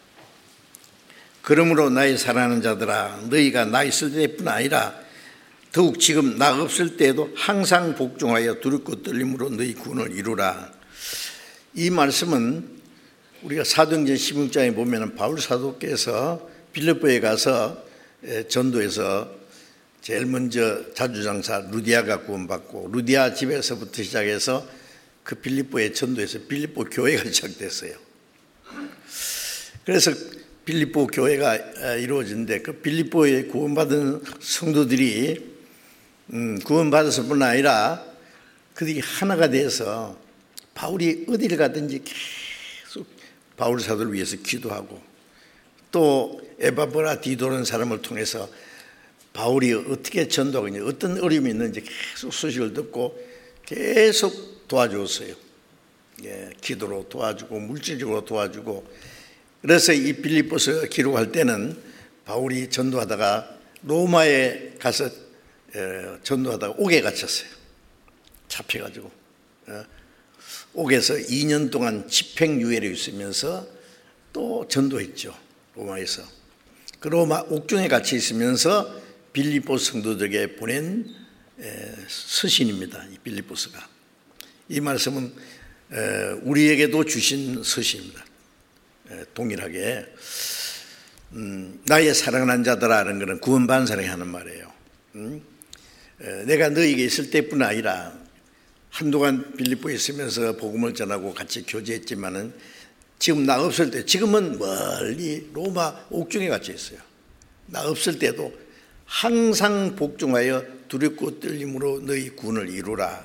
그러므로 나의 사랑하는 자들아, 너희가 나 있을 때뿐 아니라 더욱 지금 나 없을 때에도 항상 복종하여 두렵고 떨림으로 너희 구원을 이루라. 이 말씀은 우리가 사도행전 16장에 보면 바울 사도께서 빌립보에 가서 전도해서 제일 먼저 자주장사 루디아가 구원받고 루디아 집에서부터 시작해서 그 빌립보의 전도에서 빌립보 교회가 시작됐어요. 그래서 빌립보 교회가 이루어진데 그 빌립보에 구원받은 성도들이 구원받았을 뿐 아니라 그들이 하나가 돼서 바울이 어디를 가든지 계속 바울 사도를 위해서 기도하고 또 에바브라 디도라는 사람을 통해서 바울이 어떻게 전도하고 있는지 어떤 어려움이 있는지 계속 소식을 듣고 계속 도와줬어요. 기도로 도와주고 물질적으로 도와주고. 그래서 이 빌립보서 기록할 때는 바울이 전도하다가 로마에 가서 전도하다가 옥에 갇혔어요. 잡혀가지고 옥에서 2년 동안 집행유예로 있으면서 또 전도했죠. 로마에서. 그 로마 옥중에 갇혀 있으면서 빌립보 성도들에게 보낸 서신입니다. 이 빌립보서가. 이 말씀은 우리에게도 주신 서신입니다. 동일하게 나의 사랑하는 자들아라는 것은 구원받은 사람이 하는 말이에요. 내가 너희에게 있을 때뿐 아니라 한동안 빌립보에 있으면서 복음을 전하고 같이 교제했지만은 지금 나 없을 때, 지금은 멀리 로마 옥중에 갇혀 있어요. 나 없을 때도 항상 복종하여 두렵고 떨림으로 너희 구원을 이루라.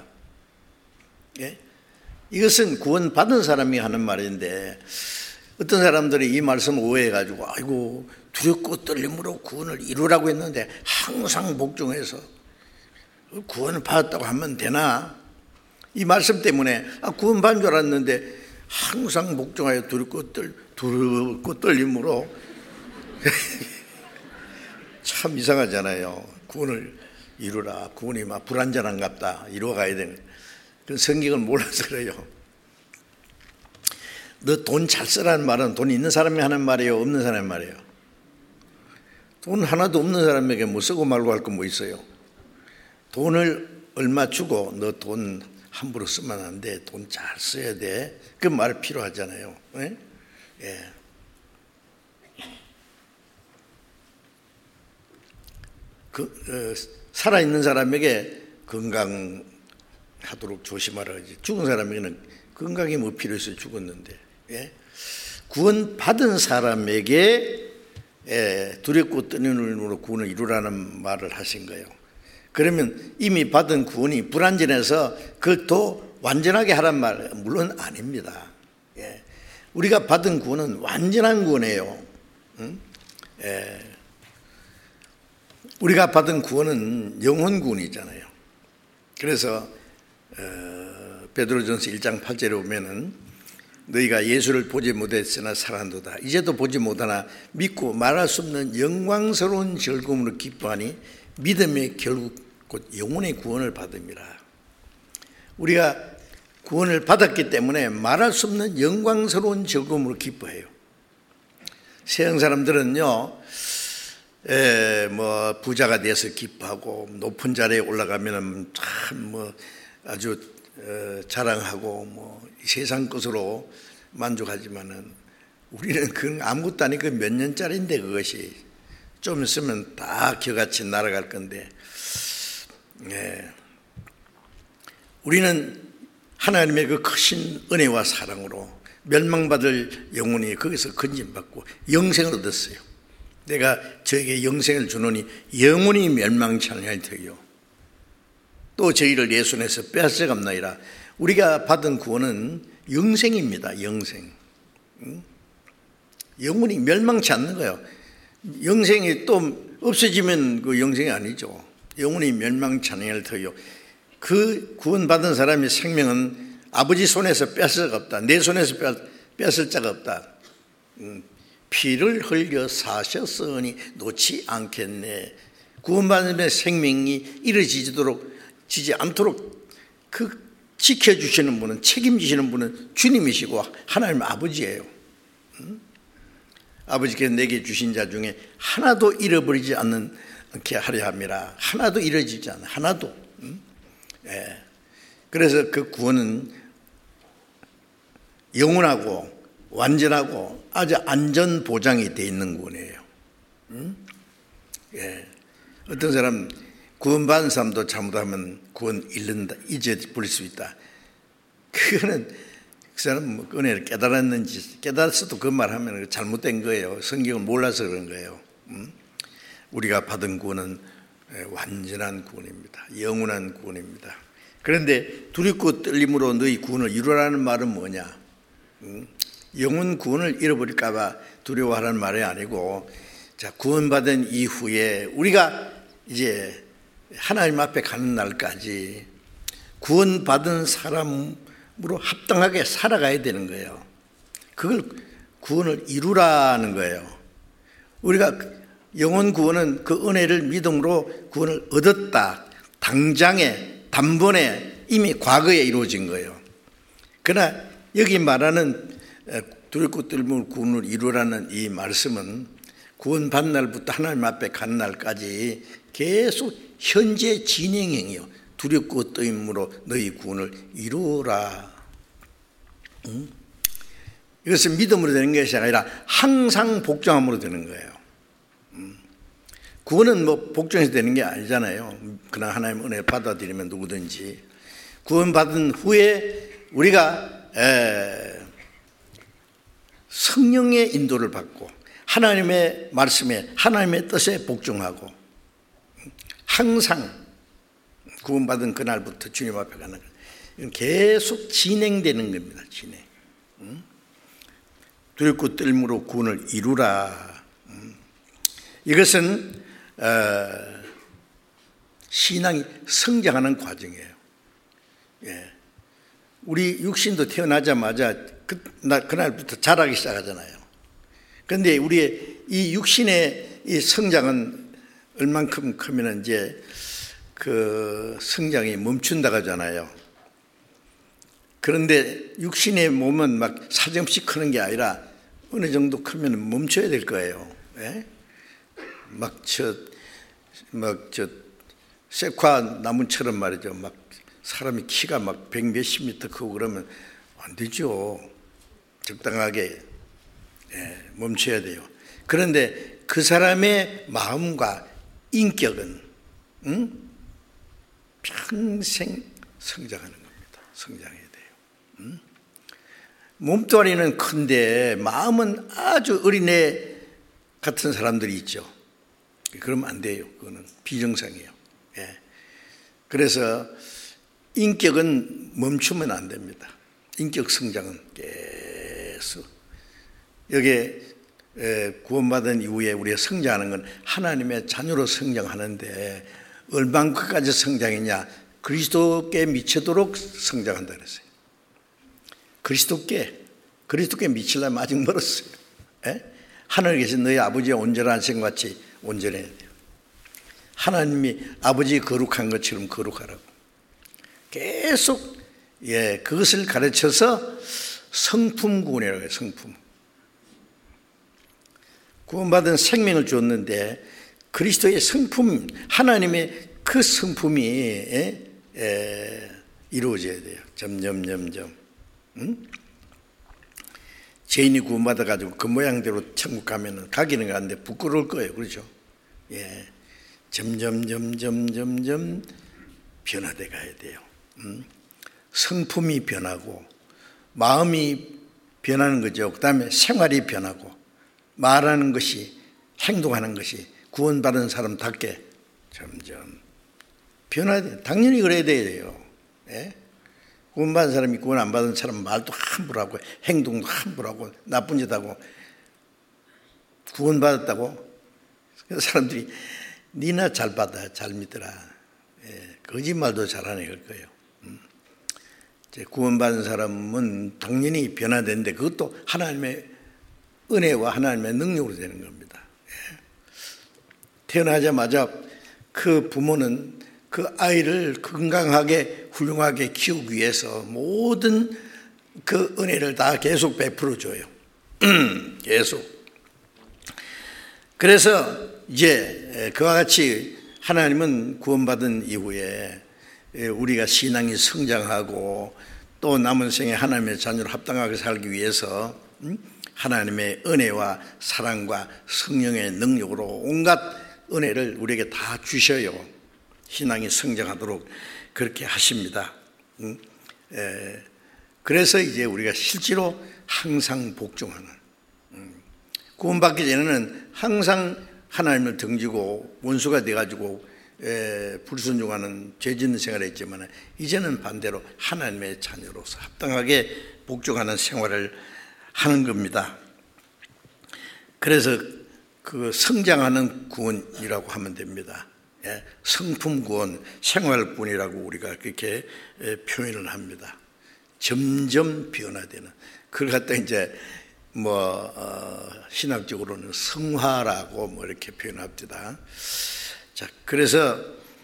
이것은 구원받은 사람이 하는 말인데 어떤 사람들이 이 말씀을 오해해가지고 아이고 두렵고 떨림으로 구원을 이루라고 했는데 항상 복종해서 구원을 받았다고 하면 되나? 이 말씀 때문에 구원받은 줄 알았는데 항상 복종하여 두렵고 떨림으로 참 이상하잖아요. 구원을 이루라. 구원이 막 불완전한갑다. 이루어가야 되는. 그 성경을 몰라서 그래요. 너 돈 잘 쓰라는 말은 돈 있는 사람이 하는 말이에요? 없는 사람의 말이에요? 돈 하나도 없는 사람에게 뭐 쓰고 말고 할 거 뭐 있어요? 돈을 얼마 주고 너 돈 함부로 쓰면 안 돼. 돈 잘 써야 돼. 그 말 필요하잖아요. 살아있는 사람에게 건강하도록 조심하라 하지. 죽은 사람에게는 건강이 뭐 필요해서 죽었는데. 구원받은 사람에게 두렵고 떨림으로 구원을 이루라는 말을 하신 거예요. 그러면 이미 받은 구원이 불완전해서 그것도 완전하게 하란 말 물론 아닙니다. 우리가 받은 구원은 완전한 구원이에요. 우리가 받은 구원은 영혼 구원이잖아요. 그래서 베드로전서 1장 8절에 보면은 너희가 예수를 보지 못했으나 사랑한도다. 이제도 보지 못하나 믿고 말할 수 없는 영광스러운 즐거움으로 기뻐하니 믿음의 결국 곧 영혼의 구원을 받음이라. 우리가 구원을 받았기 때문에 말할 수 없는 영광스러운 즐거움으로 기뻐해요. 세상 사람들은요, 뭐 부자가 돼서 기뻐하고 높은 자리에 올라가면은 참 뭐 아주 자랑하고 뭐 세상 것으로 만족하지만은 우리는 그건 아무것도 아니고 몇 년짜리인데 그것이 좀 있으면 다 겨같이 날아갈 건데, 우리는 하나님의 그 크신 은혜와 사랑으로 멸망받을 영혼이 거기서 건진받고 영생을 얻었어요. 내가 저에게 영생을 주노니 영원히 멸망치 아니할 터이요 또 저희를 내 손에서 빼앗아갑나이다. 우리가 받은 구원은 영생입니다. 영생. 영원히 멸망치 않는 거예요. 영생이 또 없어지면 그 영생이 아니죠. 영원히 멸망치 아니할 터이요 그 구원받은 사람의 생명은 아버지 손에서 뺏을 자가 없다. 내 손에서 뺏을 자가 없다. 피를 흘려 사셨으니 놓지 않겠네. 구원받은 생명이 이루어지지 않도록 그 지켜주시는 분은, 책임지시는 분은 주님이시고 하나님 아버지예요. 아버지께서 내게 주신 자 중에 하나도 잃어버리지 않게 하려 함이라. 하나도 잃어지지 않아. 하나도. 예. 그래서 그 구원은 영원하고 완전하고 아주 안전 보장이 되어 있는 구원이에요. 예. 어떤 사람 구원받은 사람도 잘못하면 구원 잊어버릴 수 있다. 그거는 그 사람 뭐 은혜를 깨달았는지, 깨달았어도 그 말하면 잘못된 거예요. 성경을 몰라서 그런 거예요. 우리가 받은 구원은 완전한 구원입니다. 영원한 구원입니다. 그런데 두렵고 떨림으로 너희 구원을 이루라는 말은 뭐냐? 영원 구원을 잃어버릴까 봐 두려워하라는 말이 아니고, 자, 구원받은 이후에 우리가 이제 하나님 앞에 가는 날까지 구원받은 사람으로 합당하게 살아가야 되는 거예요. 그걸 구원을 이루라는 거예요. 우리가 영원 구원은 그 은혜를 믿음으로 구원을 얻었다. 당장에, 단번에 이미 과거에 이루어진 거예요. 그러나 여기 말하는 두렵고 떨림으로 구원을 이루라는 이 말씀은 구원받는 날부터 하나님 앞에 가는 날까지 계속 현재 진행형이요. 두렵고 떨림으로 너희 구원을 이루라. 이것은 믿음으로 되는 것이 아니라 항상 복종함으로 되는 거예요. 구원은 뭐 복종해서 되는 게 아니잖아요. 그러나 하나님의 은혜를 받아들이면 누구든지 구원받은 후에 우리가 성령의 인도를 받고 하나님의 말씀에, 하나님의 뜻에 복종하고 항상 구원받은 그날부터 주님 앞에 가는 거예요. 계속 진행되는 겁니다. 진행. 두렵고 떨림으로 구원을 이루라. 이것은 신앙이 성장하는 과정이에요. 예. 우리 육신도 태어나자마자 그날부터 자라기 시작하잖아요. 그런데 우리의 이 육신의 이 성장은 얼만큼 크면 이제 그 성장이 멈춘다고 하잖아요. 그런데 육신의 몸은 막 사정없이 크는 게 아니라 어느 정도 크면 멈춰야 될 거예요. 예? 색화 나무처럼 말이죠. 막 사람이 키가 막 100 몇십 미터 크고 그러면 안 되죠. 적당하게 멈춰야 돼요. 그런데 그 사람의 마음과 인격은 평생 성장하는 겁니다. 성장해야 돼요. 몸뚱아리는 큰데 마음은 아주 어린애 같은 사람들이 있죠. 그러면 안 돼요. 그거는 비정상이에요. 예. 그래서 인격은 멈추면 안 됩니다. 인격 성장은 계속. 여기에 구원받은 이후에 우리가 성장하는 건 하나님의 자녀로 성장하는데 얼만큼까지 성장했냐? 그리스도께 미치도록 성장한다 그랬어요. 그리스도께 미치려면 아직 멀었어요. 예? 하늘에 계신 너희 아버지의 온전한 생같이 온전해야 돼요. 하나님이 아버지 거룩한 것처럼 거룩하라고. 계속 그것을 가르쳐서 성품 구원이라고 해요. 성품. 구원받은 생명을 줬는데 그리스도의 성품, 하나님의 그 성품이 이루어져야 돼요. 점점점점. 죄인이 구원받아가지고 그 모양대로 천국 가면은 가기는 가는데 부끄러울 거예요. 그렇죠? 예. 점점 변화돼 가야 돼요. 성품이 변하고 마음이 변하는 거죠. 그 다음에 생활이 변하고 말하는 것이, 행동하는 것이 구원받은 사람답게 점점 변화돼요. 당연히 그래야 돼요. 예? 구원받은 사람이 구원 안 받은 사람 말도 함부로 하고 행동도 함부로 하고 나쁜 짓 하고 구원받았다고 사람들이 니나 잘 받아, 잘 믿더라. 거짓말도 잘하네 그럴 거예요. 구원받은 사람은 당연히 변화되는데 그것도 하나님의 은혜와 하나님의 능력으로 되는 겁니다. 태어나자마자 그 부모는 그 아이를 건강하게 훌륭하게 키우기 위해서 모든 그 은혜를 다 계속 베풀어 줘요. 계속. 그래서 이제 그와 같이 하나님은 구원받은 이후에 우리가 신앙이 성장하고 또 남은 생에 하나님의 자녀로 합당하게 살기 위해서 하나님의 은혜와 사랑과 성령의 능력으로 온갖 은혜를 우리에게 다 주셔요. 신앙이 성장하도록 그렇게 하십니다. 그래서 이제 우리가 실제로 항상 복종하는, 구원받기 전에는 항상 하나님을 등지고 원수가 돼가지고 불순종하는 죄 짓는 생활을 했지만 이제는 반대로 하나님의 자녀로서 합당하게 복종하는 생활을 하는 겁니다. 그래서 그 성장하는 구원이라고 하면 됩니다. 성품 구원, 생활 구원이라고 우리가 그렇게 표현을 합니다. 점점 변화되는, 그걸 갖다 이제 신학적으로는 성화라고 이렇게 표현합니다. 자, 그래서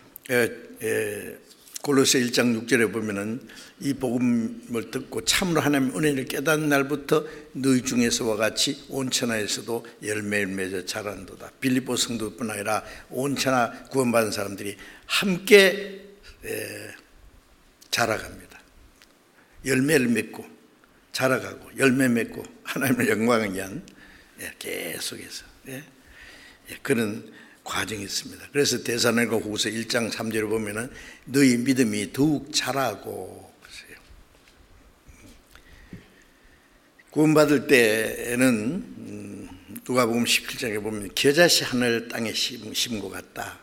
골로새 1장 6절에 보면은 이 복음을 듣고 참으로 하나님의 은혜를 깨닫는 날부터 너희 중에서와 같이 온 천하에서도 열매를 맺어 자란도다. 빌립보 성도뿐 아니라 온 천하 구원받은 사람들이 함께 자라갑니다. 열매를 맺고 자라가고 열매 맺고 하나님의 영광을 위한 계속해서 그런 과정이 있습니다. 그래서 데살로니가 후서 1장 3절에 보면은 너희 믿음이 더욱 자라고 그러세요. 구원받을 때는 누가복음 17장에 보면 겨자씨 하늘 땅에 심은 것 같다.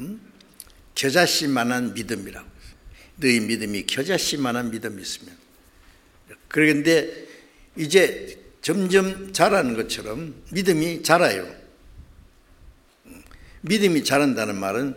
겨자씨만한 믿음이라고. 너희 믿음이 겨자씨만한 믿음이 있으면. 그런데 이제 점점 자라는 것처럼 믿음이 자라요. 믿음이 자란다는 말은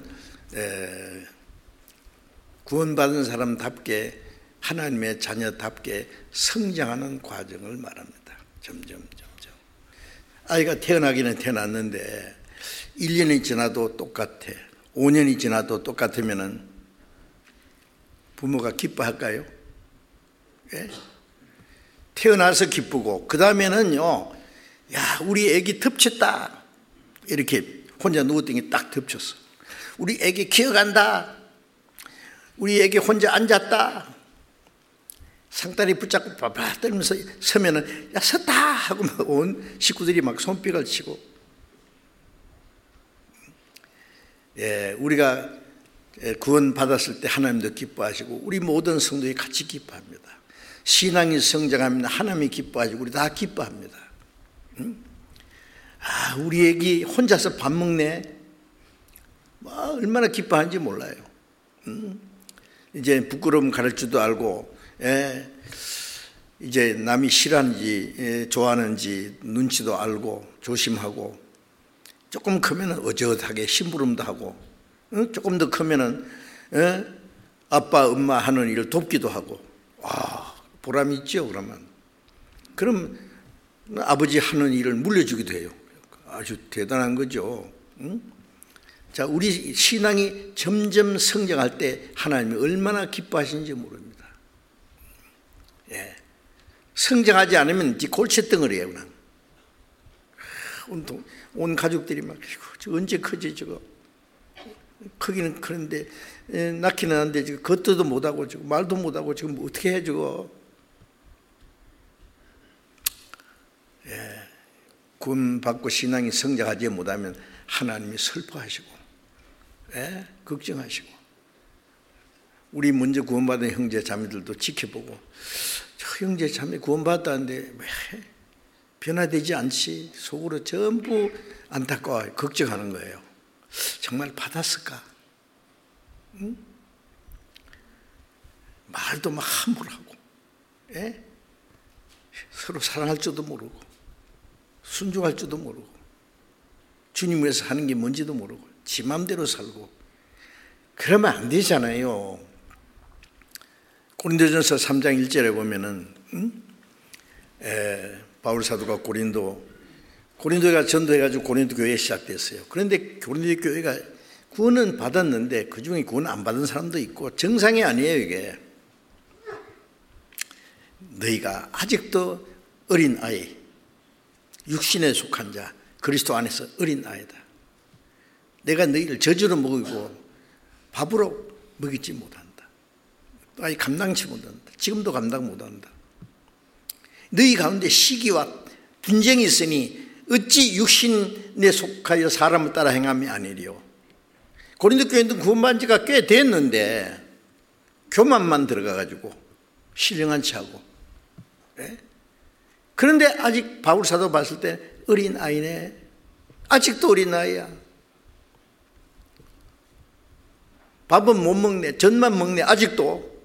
구원받은 사람답게 하나님의 자녀답게 성장하는 과정을 말합니다. 점점 아이가 태어나기는 태어났는데 1년이 지나도 똑같아, 5년이 지나도 똑같으면 부모가 기뻐할까요? 예? 태어나서 기쁘고 그 다음에는요, 야 우리 애기 덮쳤다 이렇게 혼자 누웠더니 딱 덮쳤어. 우리 애기 기어간다, 우리 애기 혼자 앉았다, 상다리 붙잡고 바바 떨면서 서면은 야 섰다 하고 막 온 식구들이 막 손뼉을 치고, 우리가 구원 받았을 때 하나님도 기뻐하시고 우리 모든 성도들이 같이 기뻐합니다. 신앙이 성장하면 하나님이 기뻐하시고 우리 다 기뻐합니다. 아, 우리 애기 혼자서 밥 먹네. 얼마나 기뻐하는지 몰라요. 이제 부끄러움 가릴 줄도 알고, 이제 남이 싫어하는지 좋아하는지 눈치도 알고 조심하고, 조금 크면은 어젓하게 심부름도 하고, 조금 더 크면은 아빠 엄마 하는 일을 돕기도 하고, 보람이 있죠. 그럼 아버지 하는 일을 물려주기도 해요. 아주 대단한 거죠. 자, 우리 신앙이 점점 성장할 때 하나님이 얼마나 기뻐하시는지 모릅니다. 성장하지 않으면 골칫덩어리예요. 온 가족들이 막 언제 크지 저거. 크기는 크는데 낳기는 하는데 지금 걷지도 못하고 지금 말도 못하고 지금 어떻게 해 저거. 구원받고 신앙이 성장하지 못하면 하나님이 슬퍼하시고 걱정하시고, 우리 먼저 구원받은 형제 자매들도 지켜보고 저 형제 자매 구원받았다는데 왜 변화되지 않지? 속으로 전부 안타까워요. 걱정하는 거예요. 정말 받았을까? 말도 막 함부로 하고, 서로 사랑할 줄도 모르고 순종할 줄도 모르고 주님 위해서 하는 게 뭔지도 모르고 지 맘대로 살고, 그러면 안 되잖아요. 고린도전서 3장 1절에 보면은 바울 사도가 고린도가 전도해가지고 고린도 교회 시작됐어요. 그런데 고린도 교회가 구원은 받았는데 그 중에 구원 안 받은 사람도 있고 정상이 아니에요. 이게 너희가 아직도 어린 아이, 육신에 속한 자, 그리스도 안에서 어린 아이다. 내가 너희를 젖으로 먹이고 밥으로 먹이지 못한다. 아직 감당치 못한다. 지금도 감당 못한다. 너희 가운데 시기와 분쟁이 있으니 어찌 육신에 속하여 사람을 따라 행함이 아니리요. 고린도 교회는 구원받은 지가 꽤 됐는데 교만만 들어가가지고 신령한 척하고, 그런데 아직 바울 사도 봤을 때 어린 아이네. 아직도 어린 아이야. 밥은 못 먹네. 젖만 먹네. 아직도.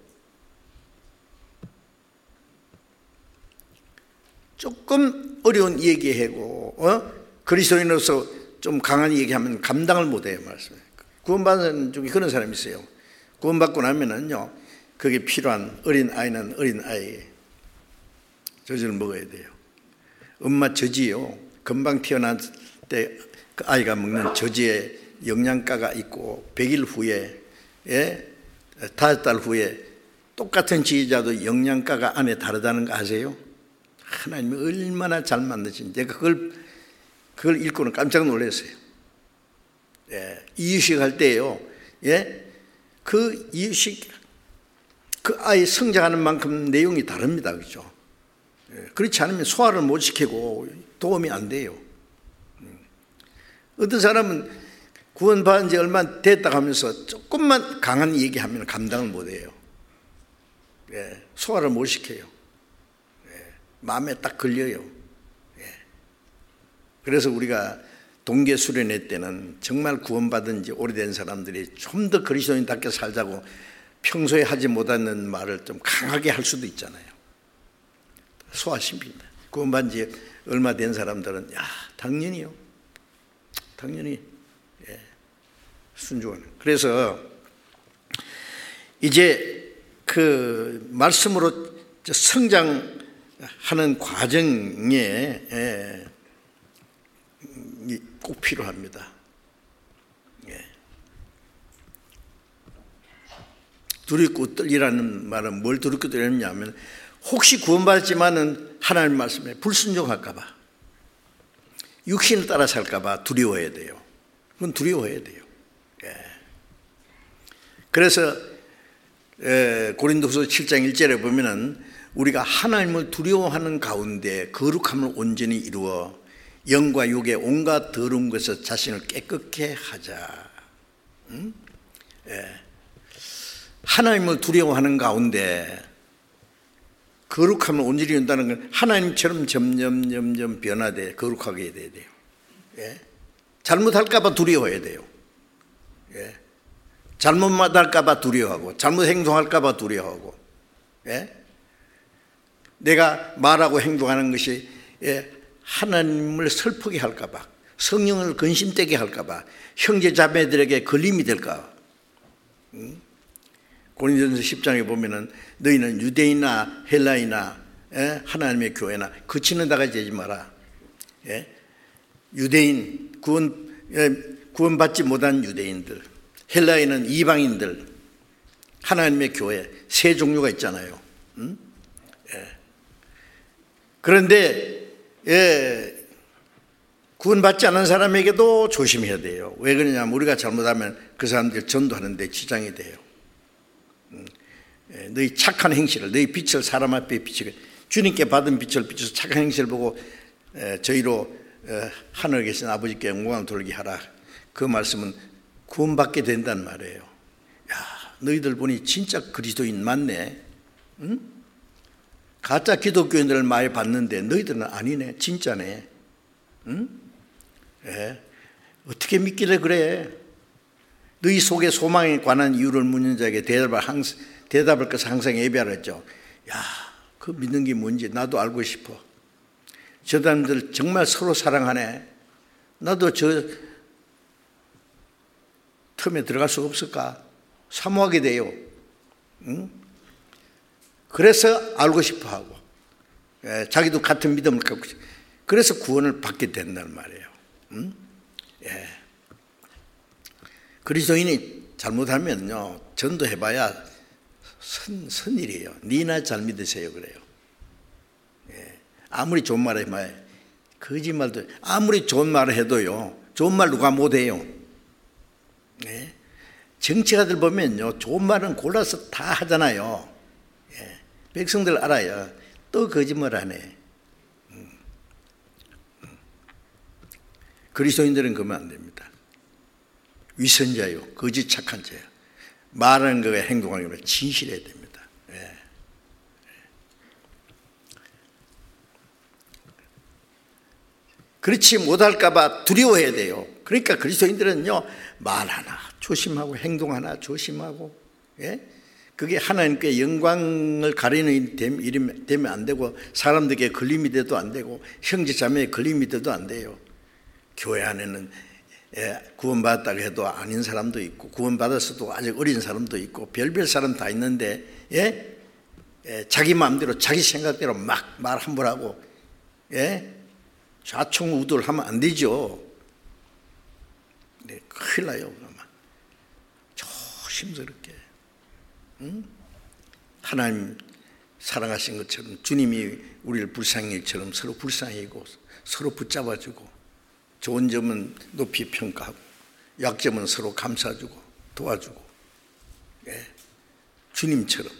조금 어려운 얘기하고 그리스도인으로서 좀 강한 얘기하면 감당을 못해요. 말씀에. 구원받은 중에 그런 사람이 있어요. 구원받고 나면은요, 그게 필요한 어린 아이는 어린 아이 젖을 먹어야 돼요. 엄마 젖이요, 금방 태어났을 때 그 아이가 먹는 젖에 영양가가 있고 100일 후에 5달 후에 똑같은 지휘자도 영양가가 안에 다르다는 거 아세요? 하나님이 얼마나 잘 만드신지 제가 그걸 읽고는 깜짝 놀랐어요. 이유식 할 때요, 그 이유식 그 아이 성장하는 만큼 내용이 다릅니다. 그렇죠? 그렇지 않으면 소화를 못 시키고 도움이 안 돼요. 어떤 사람은 구원받은 지 얼마 됐다 하면서 조금만 강한 얘기하면 감당을 못 해요. 소화를 못 시켜요. 마음에 딱 걸려요. 그래서 우리가 동계 수련회 때는 정말 구원받은 지 오래된 사람들이 좀 더 그리스도인답게 살자고 평소에 하지 못하는 말을 좀 강하게 할 수도 있잖아요. 소화시킵니다. 구원받은 지 얼마 된 사람들은 당연히요. 당연히 순종하는. 그래서 이제 그 말씀으로 성장하는 과정에 꼭 필요합니다. 두렵고 떨리라는 말은 뭘 두렵고 떨리냐면 혹시 구원받았지만은 하나님 말씀에 불순종할까 봐, 육신을 따라 살까 봐 두려워해야 돼요. 그건 두려워해야 돼요. 그래서 고린도후서 7장 1절에 보면은 우리가 하나님을 두려워하는 가운데 거룩함을 온전히 이루어 영과 육의 온갖 더러운 것에서 자신을 깨끗게 하자. 하나님을 두려워하는 가운데 거룩함을 온전히 이룬다는 건 하나님처럼 점점 변화돼 거룩하게 돼야 돼요. 잘못할까 봐 두려워해야 돼요. 잘못 말할까 봐 두려워하고, 잘못 행동할까 봐 두려워하고, 내가 말하고 행동하는 것이 하나님을 슬프게 할까 봐, 성령을 근심되게 할까 봐, 형제 자매들에게 걸림이 될까 봐. 고린도전서 10장에 보면은 너희는 유대인이나 헬라이나 하나님의 교회나 그치는 데가 되지 마라. 유대인, 구원받지 못한 유대인들, 헬라인은 이방인들, 하나님의 교회 세 종류가 있잖아요. 그런데 구원받지 않은 사람에게도 조심해야 돼요. 왜 그러냐면 우리가 잘못하면 그 사람들 전도하는데 지장이 돼요. 너희 착한 행실을, 너희 빛을 사람 앞에 비치게, 주님께 받은 빛을 비춰서 착한 행실을 보고 저희로 하늘에 계신 아버지께 영광을 돌리게 하라. 그 말씀은 구원받게 된다는 말이에요. 야, 너희들 보니 진짜 그리스도인 맞네. 응? 가짜 기독교인들을 많이 봤는데 너희들은 아니네. 진짜네. 응? 어떻게 믿기를 그래? 너희 속에 소망에 관한 이유를 묻는 자에게 대답할 것을 항상 예비하라 했죠. 야, 그 믿는 게 뭔지 나도 알고 싶어. 저 사람들 정말 서로 사랑하네. 나도 저 틈에 들어갈 수 없을까? 사모하게 돼요. 응? 그래서 알고 싶어 하고, 자기도 같은 믿음을 갖고 싶어. 그래서 구원을 받게 된다는 말이에요. 응? 그리스도인이 잘못하면요, 전도해봐야 선일이에요. 니나 잘 믿으세요 그래요. 아무리 좋은 말 해봐야 거짓말도 아무리 좋은 말을 해도요. 좋은 말 누가 못해요. 네. 정치가들 보면요. 좋은 말은 골라서 다 하잖아요. 예. 백성들 알아요. 또 거짓말 안 해. 그리스도인들은 그러면 안 됩니다. 위선자요. 거짓 착한 자요. 말하는 거에 행동하는 거 진실해야 됩니다. 예. 그렇지 못할까 봐 두려워해야 돼요. 그러니까 그리스도인들은요. 말 하나 조심하고 행동 하나 조심하고, 예? 그게 하나님께 영광을 가리는 일이 되면 안 되고, 사람들에게 걸림이 돼도 안 되고, 형제 자매에 걸림이 돼도 안 돼요. 교회 안에는 구원받았다고 해도 아닌 사람도 있고, 구원받았어도 아직 어린 사람도 있고, 별별 사람 다 있는데, 자기 마음대로 자기 생각대로 막 말 함부로 하고, 좌충우돌하면 안 되죠. 네, 큰일 나요. 그러면 조심스럽게, 하나님 사랑하신 것처럼 주님이 우리를 불쌍히 일처럼 서로 불쌍히고 서로 붙잡아주고, 좋은 점은 높이 평가하고 약점은 서로 감싸주고 도와주고, 주님처럼.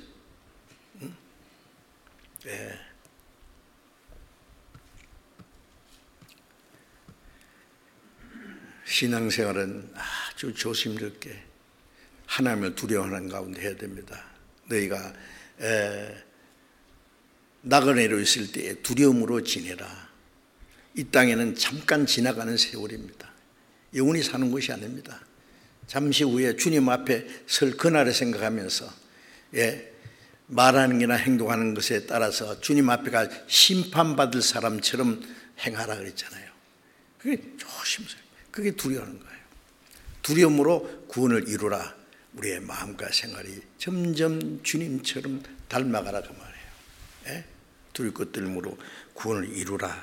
신앙생활은 아주 조심스럽게 하나님을 두려워하는 가운데 해야 됩니다. 너희가 나그네로 있을 때에 두려움으로 지내라. 이 땅에는 잠깐 지나가는 세월입니다. 영원히 사는 것이 아닙니다. 잠시 후에 주님 앞에 설 그날을 생각하면서 말하는 게나 행동하는 것에 따라서 주님 앞에가 심판받을 사람처럼 행하라 그랬잖아요. 그게 조심스러워요. 그게 두려워하는 거예요. 두려움으로 구원을 이루라. 우리의 마음과 생활이 점점 주님처럼 닮아가라 그 말이에요. 두려울 것 들므로 구원을 이루라.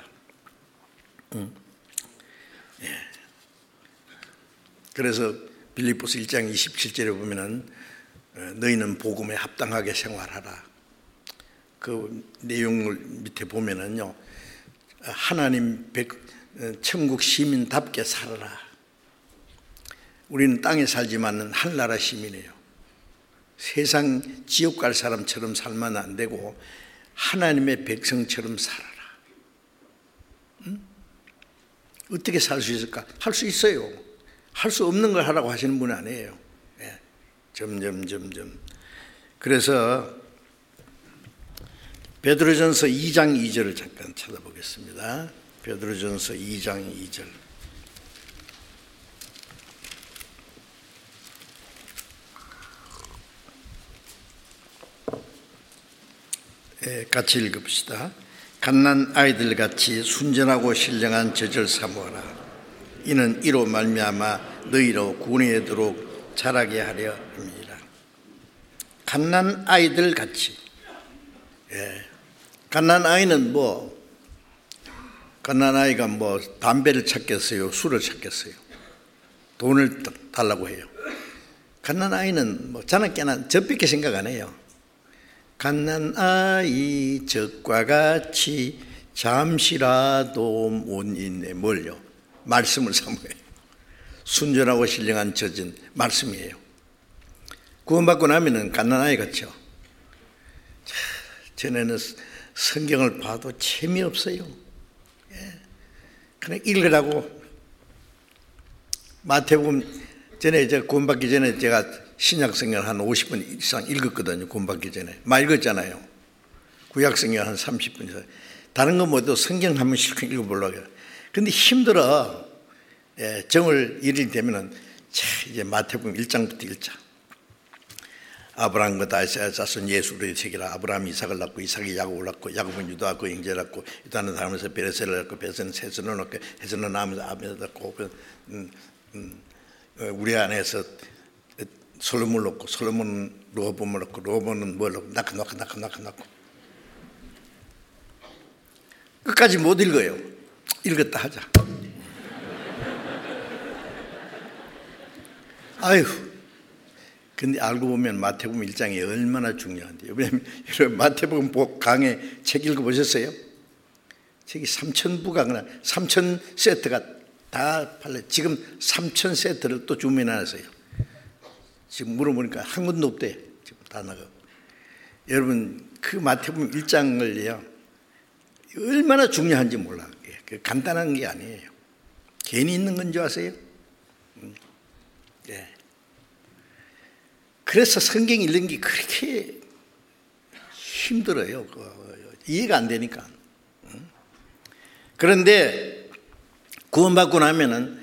그래서 빌립보서 1장 27절에 보면은 너희는 복음에 합당하게 생활하라. 그 내용을 밑에 보면은요, 하나님 천국 시민답게 살아라. 우리는 땅에 살지만 하늘나라 시민이에요. 세상 지옥 갈 사람처럼 살면 안 되고 하나님의 백성처럼 살아라. 어떻게 살 수 있을까? 할 수 있어요. 할 수 없는 걸 하라고 하시는 분은 아니에요. 점점. 그래서 베드로전서 2장 2절을 잠깐 찾아보겠습니다. 베드로전서 2장 2절. 같이 읽읍시다. 갓난 아이들같이 순전하고 신령한 젖을 사모하라. 이는 이로 말미암아 너희로 구원에 이르도록 자라게 하려 합니다. 갓난 아이들같이. 갓난 아이는 갓난 아이가 담배를 찾겠어요? 술을 찾겠어요? 돈을 달라고 해요. 갓난 아이는 자나 깨나 저밖에 생각 안 해요. 갓난 아이 젖과 같이 잠시라도 못 있네. 뭘요? 말씀을 사모해요. 순전하고 신령한 젖은 말씀이에요. 구원받고 나면은 갓난 아이 같죠. 전에는 성경을 봐도 재미없어요. 그냥 읽으라고. 마태복음 전에 구원받기 전에 제가 신약성경을 한 50분 이상 읽었거든요. 구원받기 전에 많이 읽었잖아요. 구약성경 한 30분 이상. 다른 거 모두 성경 한번 실컷 읽어보려고 해요. 근데 힘들어. 정월 1일 되면은 이제 마태복음 1장부터 1장. 아브라함과 다윗의 자손 예수를 새기라. 아브라함이 이삭을 낳고 이삭이 야곱을 낳고 야곱은 유다와 그 형제를 낳고 유다는 다음에서 베레스를 낳고 베레스는 세스를 낳고 세스는 나면서 아벨을 낳고 우리 안에서 솔로몬을 낳고 솔로몬은 로보을 낳고 로보는 뭘 낳고 낳고 끝까지 못 읽어요. 읽었다 하자. 아유. 근데 알고 보면 마태복음 1장이 얼마나 중요한데요. 왜냐하면 여러분 마태복음 강해 책 읽어보셨어요? 저기 3,000부가 그냥 3,000세트가 다 팔려. 지금 3,000세트를 또 주문해놨어요. 지금 물어보니까 한 군도 없대. 지금 다 나가고. 여러분 그 마태복음 1장을요 얼마나 중요한지 몰라. 간단한 게 아니에요. 괜히 있는 건 줄 아세요? 예. 그래서 성경 읽는 게 그렇게 힘들어요. 이해가 안 되니까. 그런데 구원받고 나면은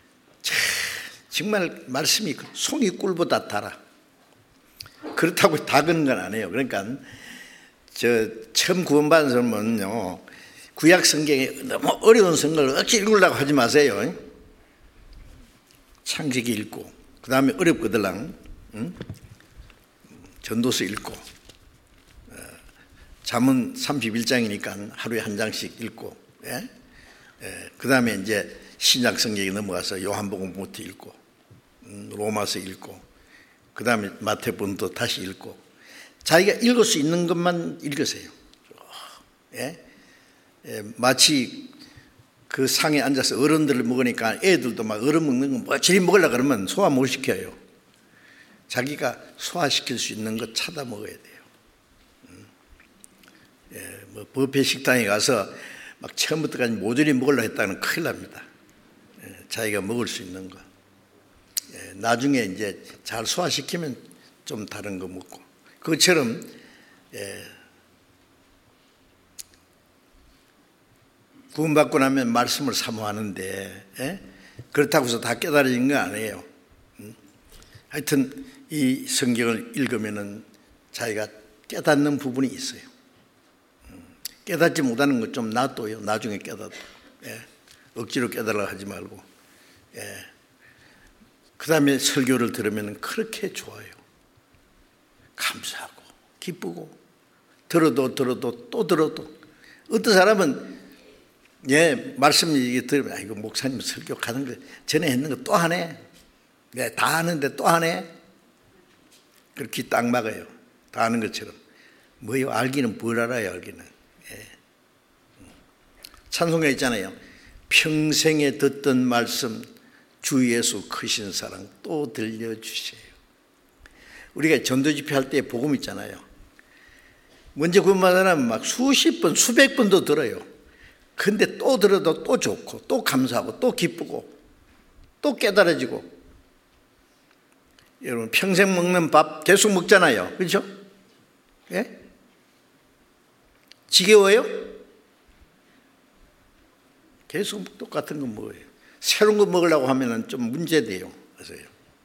정말 말씀이 송이 꿀보다 달아. 그렇다고 다 그런 건 아니에요. 그러니까 처음 구원받은 사람은요 구약 성경에 너무 어려운 성경을 어찌 읽으려고 하지 마세요. 창세기 읽고 그 다음에 어렵거들랑 전도서 읽고 잠언 31장이니까 하루에 한 장씩 읽고 그 다음에 이제 신약 성경에 넘어가서 요한복음부터 읽고 로마서 읽고 그 다음에 마태복음도 다시 읽고 자기가 읽을 수 있는 것만 읽으세요. 마치 그 상에 앉아서 어른들을 먹으니까 애들도 막 어른 먹는 거 뭐 저리 먹으려고 그러면 소화 못 시켜요. 자기가 소화시킬 수 있는 거 찾아 먹어야 돼요. 뭐 뷔페 식당에 가서 막 처음부터까지 모조리 먹으려고 했다는 큰일 납니다. 자기가 먹을 수 있는 거. 나중에 이제 잘 소화시키면 좀 다른 거 먹고. 그것처럼 구원받고 나면 말씀을 사모하는데 그렇다고 해서 다 깨달아진 거 아니에요. 하여튼 이 성경을 읽으면은 자기가 깨닫는 부분이 있어요. 깨닫지 못하는 것 좀 놔둬요. 나중에 깨닫고. 억지로 깨달으려고 하지 말고. 그 다음에 설교를 들으면 그렇게 좋아요. 감사하고 기쁘고 들어도 또 들어도 어떤 사람은 말씀 들으면 아이고 목사님 설교 가는 거 전에 했는 거 또 하네. 다 하는데 또 하네. 그렇게 딱 막아요. 다 아는 것처럼. 뭐요? 알기는 뭘 알아요? 알기는. 찬송가 있잖아요. 평생에 듣던 말씀 주 예수 크신 사랑 또 들려주세요. 우리가 전도집회 할 때 복음 있잖아요. 먼저 구원받은 사람은 막 수십 번 수백 번도 들어요. 근데 또 들어도 또 좋고 또 감사하고 또 기쁘고 또 깨달아지고. 여러분 평생 먹는 밥 계속 먹잖아요. 그렇죠? 지겨워요? 계속 똑같은 거 먹어요. 새로운 거 먹으려고 하면 좀 문제돼요. 그래서요.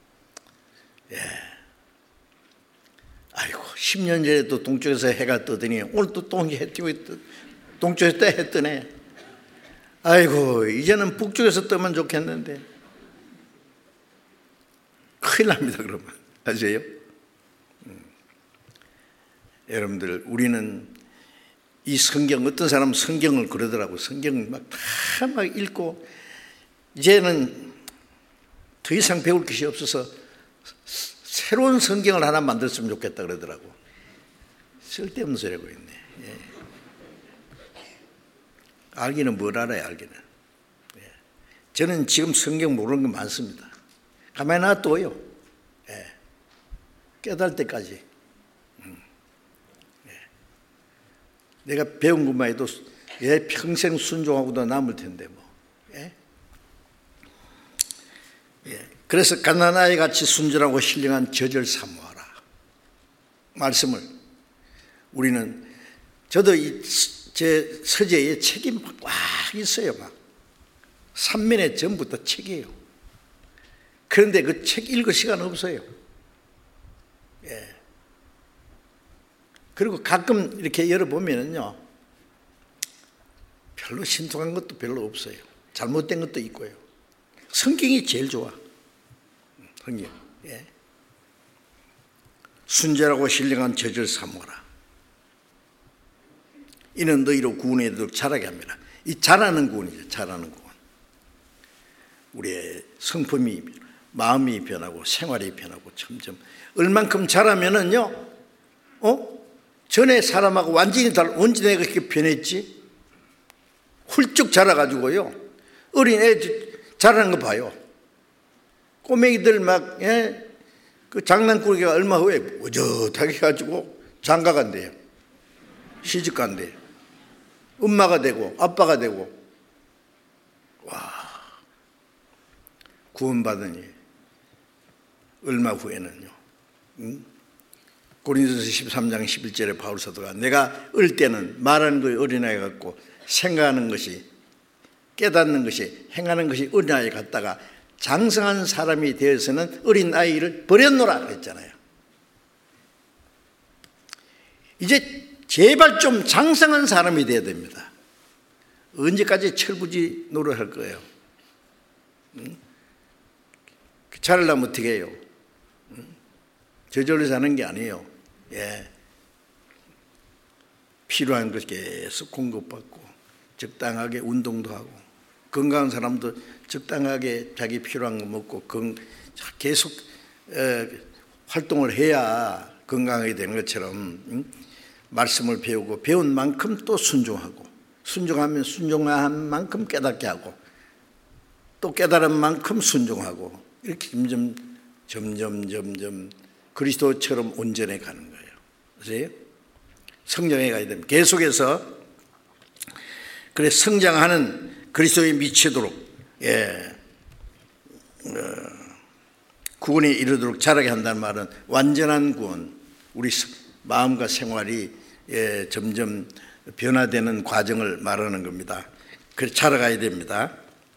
아이고 10년 전에도 동쪽에서 해가 뜨더니 오늘 또 동쪽에서 또 해 뜨네. 아이고 이제는 북쪽에서 뜨면 좋겠는데 큰일 납니다. 그러면 아세요? 여러분들 우리는 이 성경 어떤 사람은 성경을 그러더라고. 성경을 막 다 막 읽고 이제는 더 이상 배울 것이 없어서 새로운 성경을 하나 만들었으면 좋겠다 그러더라고. 쓸데없는 소리라고 있네. 알기는 뭘 알아요? 알기는. 저는 지금 성경 모르는 거 많습니다. 가만히 놔둬요. 깨달을 때까지. 내가 배운 것만 해도 평생 순종하고도 남을 텐데 뭐. 그래서 갓난아이 같이 순전하고 신령한 젖을 사모하라. 말씀을 우리는 저도 제 서재에 책이 막 있어요. 막 3면에 전부 다 책이에요. 그런데 그 책 읽을 시간 없어요. 그리고 가끔 이렇게 열어보면요 별로 신통한 것도 별로 없어요. 잘못된 것도 있고요. 성경이 제일 좋아. 성경. 순전하고 신령한 젖을 사모하라. 이는 너희로 구원에 이르도록 자라게 합니다. 이 자라는 구원이죠. 자라는 구원. 우리의 성품이 마음이 변하고 생활이 변하고 점점 얼만큼 자라면은요 전에 사람하고 완전히 달라. 언제 내가 그렇게 변했지? 훌쩍 자라가지고요. 어린애 자라는 거 봐요. 꼬맹이들 막, 그 장난꾸러기가 얼마 후에 어젓하게 가지고 장가 간대요. 시집 간대요. 엄마가 되고 아빠가 되고. 와, 구원받으니 얼마 후에는요. 고린도서 13장 11절에 바울 사도가 내가 어릴 때는 말하는 것이 어린아이 같고 생각하는 것이 깨닫는 것이 행하는 것이 어린아이 같다가 장성한 사람이 되어서는 어린아이를 버렸노라 그랬잖아요. 이제 제발 좀 장성한 사람이 되어야 됩니다. 언제까지 철부지 노릇할 거예요? 잘하려면 어떻게 해요? 저절로 사는 게 아니에요. 필요한 것 계속 공급받고 적당하게 운동도 하고 건강한 사람도 적당하게 자기 필요한 거 먹고 계속 활동을 해야 건강하게 되는 것처럼 말씀을 배우고 배운 만큼 또 순종하고 순종하면 순종한 만큼 깨닫게 하고 또 깨달은 만큼 순종하고 이렇게 점점 그리스도처럼 온전해 가는 거예요. 그래서 성장해 가야 됩니다. 계속해서 그래 성장하는 그리스도에 미치도록 구원에 이르도록 자라게 한다는 말은 완전한 구원, 우리 마음과 생활이 점점 변화되는 과정을 말하는 겁니다. 그래서 자라가야 됩니다.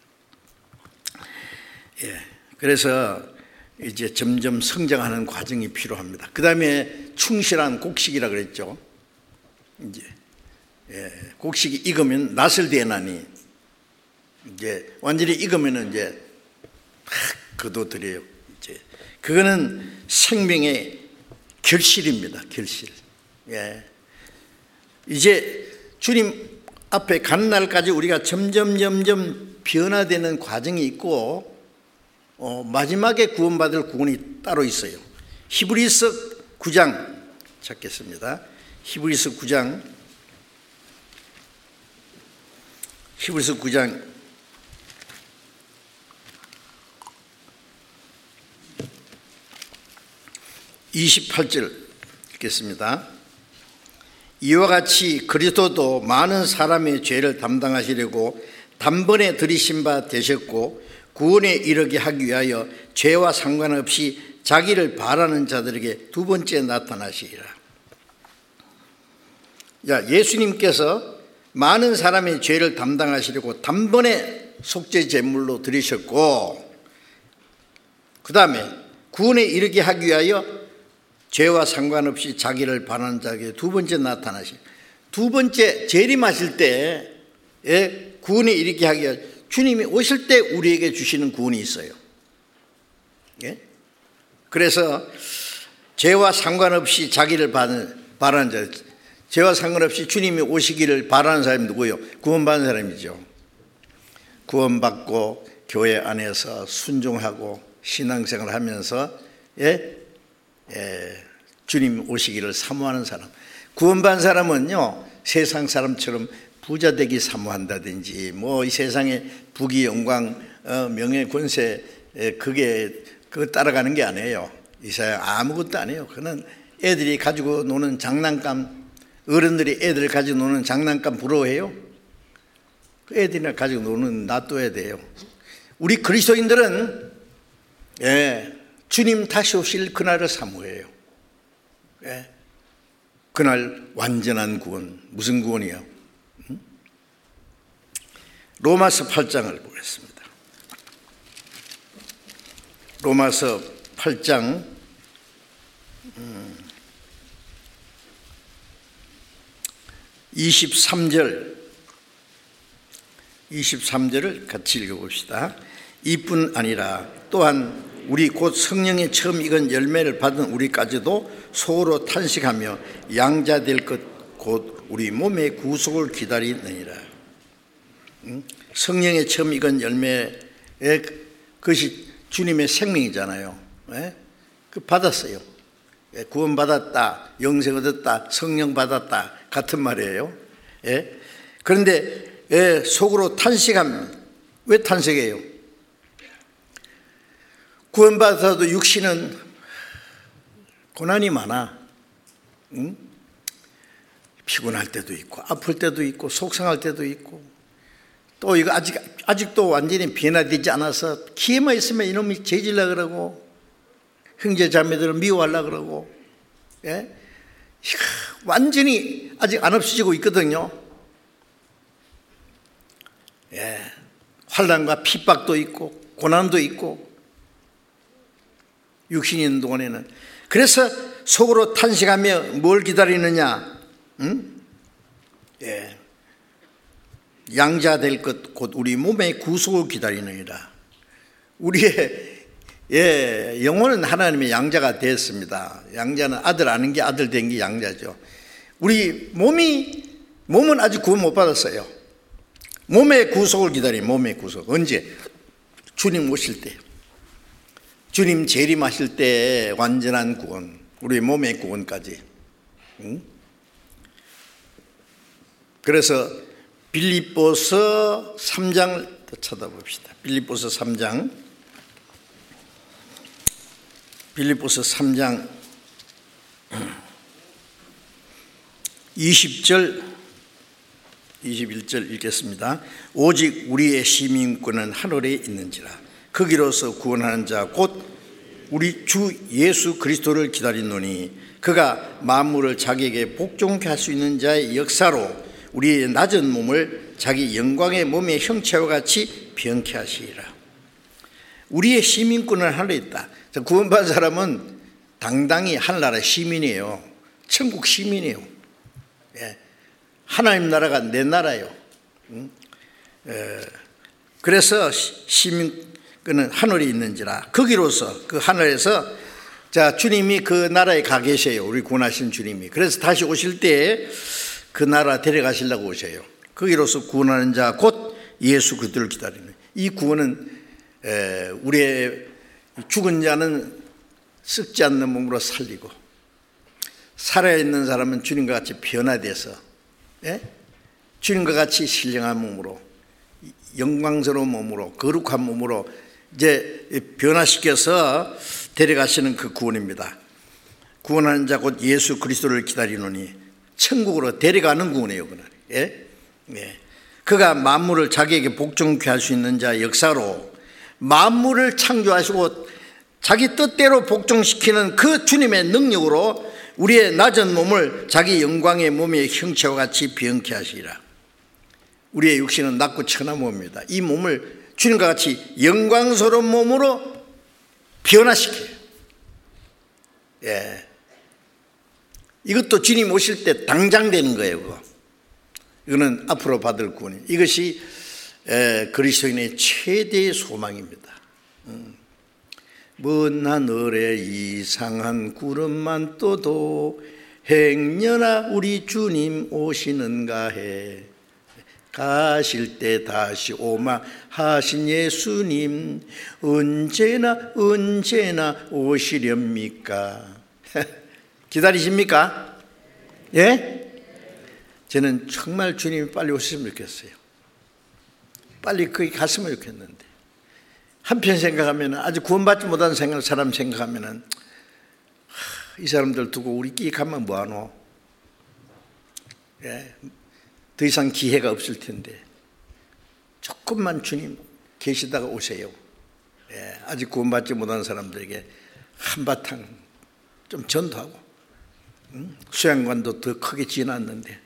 그래서 이제 점점 성장하는 과정이 필요합니다. 그 다음에 충실한 곡식이라 그랬죠. 이제 곡식이 익으면 낫을 대나니 이제 완전히 익으면은 이제 거둬들여요. 이제 그거는 생명의 결실입니다. 결실. 이제 주님 앞에 가는 날까지 우리가 점점 변화되는 과정이 있고 마지막에 구원받을 구원이 따로 있어요. 히브리서 9장 찾겠습니다. 히브리서 9장 28절 읽겠습니다. 이와 같이 그리스도도 많은 사람의 죄를 담당하시려고 단번에 들이신 바 되셨고 구원에 이르게 하기 위하여 죄와 상관없이 자기를 바라는 자들에게 두 번째 나타나시리라. 예수님께서 많은 사람의 죄를 담당하시려고 단번에 속죄 제물로 드리셨고 그 다음에 구원에 이르게 하기 위하여 죄와 상관없이 자기를 바라는 자에게 두 번째 나타나시. 두 번째 재림하실 때에 구원에 이르게 하기 위하여 주님이 오실 때 우리에게 주시는 구원이 있어요. 그래서 죄와 상관없이 자기를 바라는 자, 죄와 상관없이 주님이 오시기를 바라는 사람이 누구예요? 구원받은 사람이죠. 구원받고 교회 안에서 순종하고 신앙생활을 하면서 주님 오시기를 사모하는 사람. 구원받은 사람은요 세상 사람처럼 부자 되기 사모한다든지 이 세상의 부귀 영광 명예 권세 그거 따라가는 게 아니에요. 이 세상 아무것도 아니에요. 그는 애들이 가지고 노는 장난감, 어른들이 애들 가지고 노는 장난감 부러워해요? 그 애들이나 가지고 노는 놔둬야 돼요. 우리 그리스도인들은 주님 다시 오실 그날을 사모해요. 그날 완전한 구원. 무슨 구원이요? 로마서 8장을 보겠습니다. 로마서 8장 23절을 같이 읽어봅시다. 이뿐 아니라 또한 우리 곧 성령의 처음 익은 열매를 받은 우리까지도 속으로 탄식하며 양자될 것 곧 우리 몸의 구속을 기다리느니라. 성령의 처음 익은 열매의 그것이 주님의 생명이잖아요. 그 받았어요. 구원받았다, 영생 얻었다, 성령 받았다 같은 말이에요. 그런데 속으로 탄식합니다. 왜 탄식해요? 구원받아도 육신은 고난이 많아. 응? 피곤할 때도 있고 아플 때도 있고 속상할 때도 있고, 또 이거 아직도 완전히 변화되지 않아서 기회만 있으면 이놈이 죄질라 그러고 형제 자매들을 미워하려 그러고, 예? 완전히 아직 안 없어지고 있거든요. 예. 환난과 핍박도 있고 고난도 있고 육신이 있는 동안에는. 그래서 속으로 탄식하며 뭘 기다리느냐? 응? 예. 양자 될 것 곧 우리 몸의 구속을 기다리느니라. 우리의 영혼은 하나님의 양자가 되었습니다. 양자는 아들 아는 게 아들 된 게 양자죠. 우리 몸은 아직 구원 못 받았어요. 몸의 구속을 기다려요. 몸의 구속. 언제? 주님 오실 때, 주님 재림하실 때 완전한 구원, 우리 몸의 구원까지. 응? 그래서 빌립보서 3장을 더 쳐다봅시다. 빌립보서 3장 20절 21절 읽겠습니다. 오직 우리의 시민권은 하늘에 있는지라. 거기로서 구원하는 자 곧 우리 주 예수 그리스도를 기다리노니 그가 만물을 자기에게 복종케 할 수 있는 자의 역사로 우리의 낮은 몸을 자기 영광의 몸의 형체와 같이 변케 하시리라. 우리의 시민권은 하늘에 있다. 구원받은 사람은 당당히 하늘나라 시민이에요. 천국 시민이에요. 예. 하나님 나라가 내 나라예요. 그래서 시민권은 하늘에 있는지라. 거기로서 그 하늘에서 자 주님이 그 나라에 가 계세요. 우리 구원하신 주님이. 그래서 다시 오실 때 그 나라 데려가시려고 오셔요. 거기로서 구원하는 자 곧 예수 그리스도를 기다리는. 이 구원은 우리의 죽은 자는 썩지 않는 몸으로 살리고 살아있는 사람은 주님과 같이 변화돼서 주님과 같이 신령한 몸으로 영광스러운 몸으로 거룩한 몸으로 이제 변화시켜서 데려가시는 그 구원입니다. 구원하는 자 곧 예수 그리스도를 기다리노니 천국으로 데려가는 구원이에요. 그가 만물을 자기에게 복종케 할 수 있는 자 역사로 만물을 창조하시고 자기 뜻대로 복종시키는 그 주님의 능력으로 우리의 낮은 몸을 자기 영광의 몸의 형체와 같이 변케 하시리라. 우리의 육신은 낮고 천한 몸입니다. 이 몸을 주님과 같이 영광스러운 몸으로 변화시켜요. 이것도 주님 오실 때 당장 되는 거예요. 이거는 앞으로 받을 구원이에요. 이것이 그리스도인의 최대의 소망입니다. 먼 하늘에 이상한 구름만 떠도 행여나 우리 주님 오시는가 해. 가실 때 다시 오마 하신 예수님 언제나 오시렵니까? 기다리십니까? 예? 저는 정말 주님이 빨리 오셨으면 좋겠어요. 빨리 거기 갔으면 좋겠는데 한편 생각하면 아직 구원받지 못한 사람 생각하면 이 사람들 두고 우리끼리 가면 뭐하노? 더 이상 기회가 없을 텐데 조금만 주님 계시다가 오세요. 아직 구원받지 못한 사람들에게 한바탕 좀 전도하고 수양관도 더 크게 지어놨는데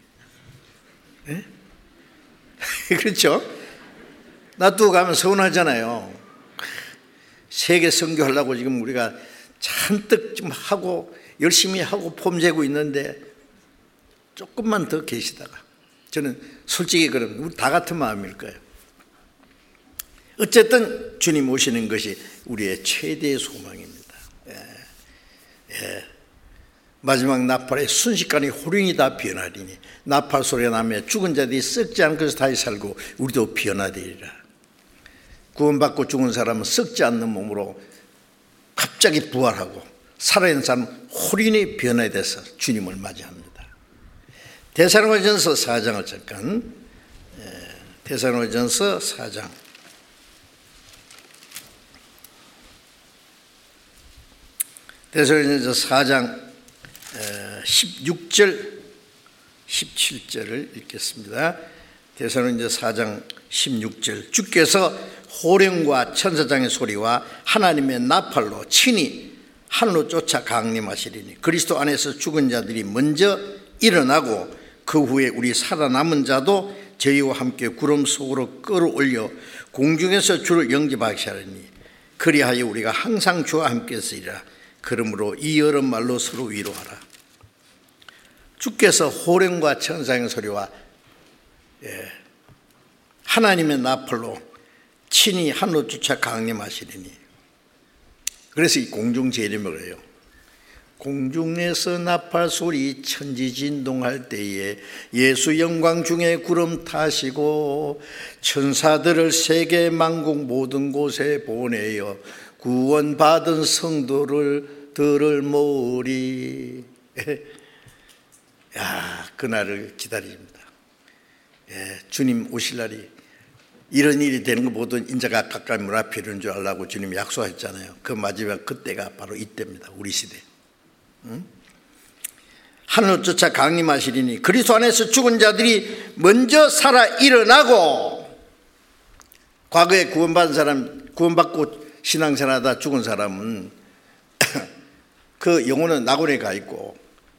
그렇죠? 놔두고 가면 서운하잖아요. 세계 선교하려고 지금 우리가 잔뜩 좀 하고 열심히 하고 폼 재고 있는데 조금만 더 계시다가 저는 솔직히 그럼 우리 다 같은 마음일 거예요. 어쨌든 주님 오시는 것이 우리의 최대의 소망입니다. 마지막 나팔에 순식간에 호령이 다 변하리니 나팔 소리가 나며 죽은 자들이 썩지 않은 것을 다시 살고 우리도 변화되리라. 구원받고 죽은 사람은 썩지 않는 몸으로 갑자기 부활하고 살아있는 사람은 호령이 변화돼서 주님을 맞이합니다. 데살로니가전서 4장을 잠깐 데살로니가전서 4장 16절 17절을 읽겠습니다. 데살로니가전서 4장 16절. 주께서 호령과 천사장의 소리와 하나님의 나팔로 친히 하늘로 쫓아 강림하시리니 그리스도 안에서 죽은 자들이 먼저 일어나고 그 후에 우리 살아남은 자도 저희와 함께 구름 속으로 끌어올려 공중에서 주를 영접하시리니 그리하여 우리가 항상 주와 함께 있으리라. 그러므로 이 여러 말로 서로 위로하라. 주께서 호령과 천사의 소리와 하나님의 나팔로 친히 하늘로 쫓아 강림하시리니. 그래서 이 공중 재림을 해요. 공중에서 나팔 소리 천지진동할 때에 예수 영광 중에 구름 타시고 천사들을 세계 만국 모든 곳에 보내어 구원받은 성도들을 모으리. 그날을 기다립니다. 주님 오실 날이 이런 일이 되는 거 모든 인자가 가까이 문 앞에 이르는 줄 알라고 주님이 약속했잖아요. 그 마지막 그때가 바로 이때입니다. 우리 시대. 하늘로 쫓아 강림하시리니 그리스도 안에서 죽은 자들이 먼저 살아 일어나고. 과거에 구원받은 사람, 구원받고 신앙생활하다 죽은 사람은 그 영혼은 낙원에 가 있고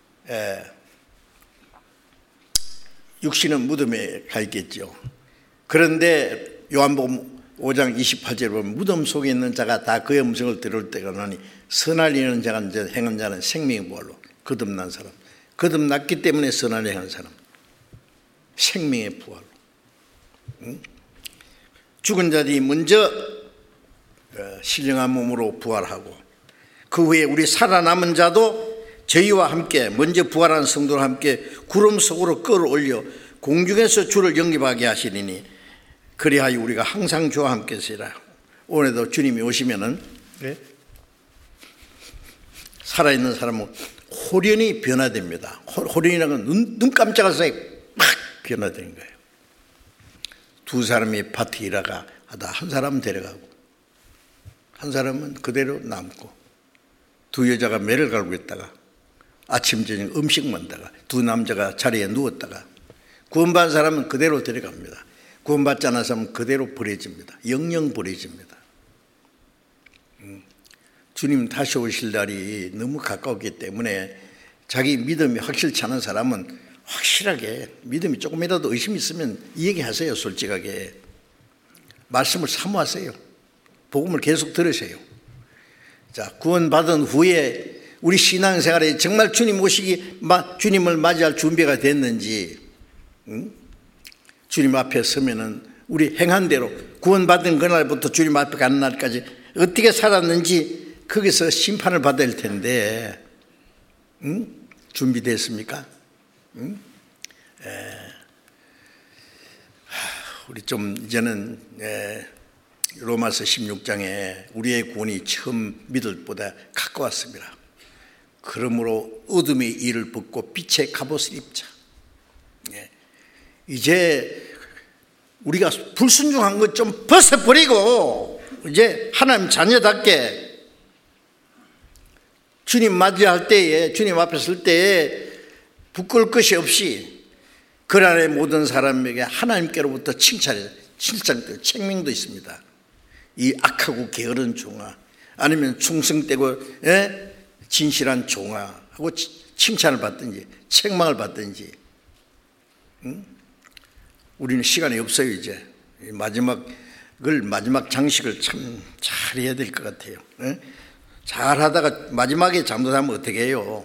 육신은 무덤에 가 있겠죠. 그런데 요한복음 5장 28절에 보면 무덤 속에 있는 자가 다 그의 음성을 들을 때가 나니 선할 일하는 자가 행한 자는 생명의 부활로. 거듭난 사람, 거듭났기 때문에 선할 일을 행한 사람, 생명의 부활로. 죽은 자들이 먼저 신령한 몸으로 부활하고 그 후에 우리 살아남은 자도 저희와 함께 먼저 부활한 성도와 함께 구름 속으로 끌어올려 공중에서 주를 영접하게 하시리니 그리하여 우리가 항상 주와 함께 있으리라. 오늘도 주님이 오시면은 살아있는 사람은 호련히 변화됩니다. 호련이라는 건 눈 깜짝할 사이에 막 변화되는 거예요. 두 사람이 파티 일하가 하다 한 사람은 데려가고 한 사람은 그대로 남고, 두 여자가 매를 갈고 있다가 아침 저녁 음식 만다가 두 남자가 자리에 누웠다가 구원받은 사람은 그대로 데려갑니다. 구원받지 않은 사람은 그대로 버려집니다. 영영 버려집니다. 주님 다시 오실 날이 너무 가까웠기 때문에 자기 믿음이 확실치 않은 사람은 확실하게 믿음이 조금이라도 의심이 있으면 이 얘기하세요. 솔직하게 말씀을 사모하세요. 복음을 계속 들으세요. 자, 구원받은 후에 우리 신앙생활에 정말 주님 오시기, 주님을 맞이할 준비가 됐는지, 주님 앞에 서면은 우리 행한 대로 구원받은 그날부터 주님 앞에 가는 날까지 어떻게 살았는지 거기서 심판을 받을 텐데, 준비됐습니까? 우리 좀 이제는 로마서 16장에 우리의 구원이 처음 믿을 보다 가까웠습니다. 그러므로 어둠의 일을 벗고 빛의 갑옷을 입자. 이제 우리가 불순종한 것 좀 벗어버리고 이제 하나님 자녀답게 주님 맞이할 때에, 주님 앞에 설 때에 부끄러울 것이 없이 그 안에 모든 사람에게 하나님께로부터 칭찬도 책명도 있습니다. 이 악하고 게으른 종아, 아니면 충성되고 진실한 종아하고 칭찬을 받든지 책망을 받든지. 우리는 시간이 없어요. 이제 마지막 장식을 참 잘해야 될 것 같아요. 잘하다가 마지막에 잘못하면 어떻게 해요?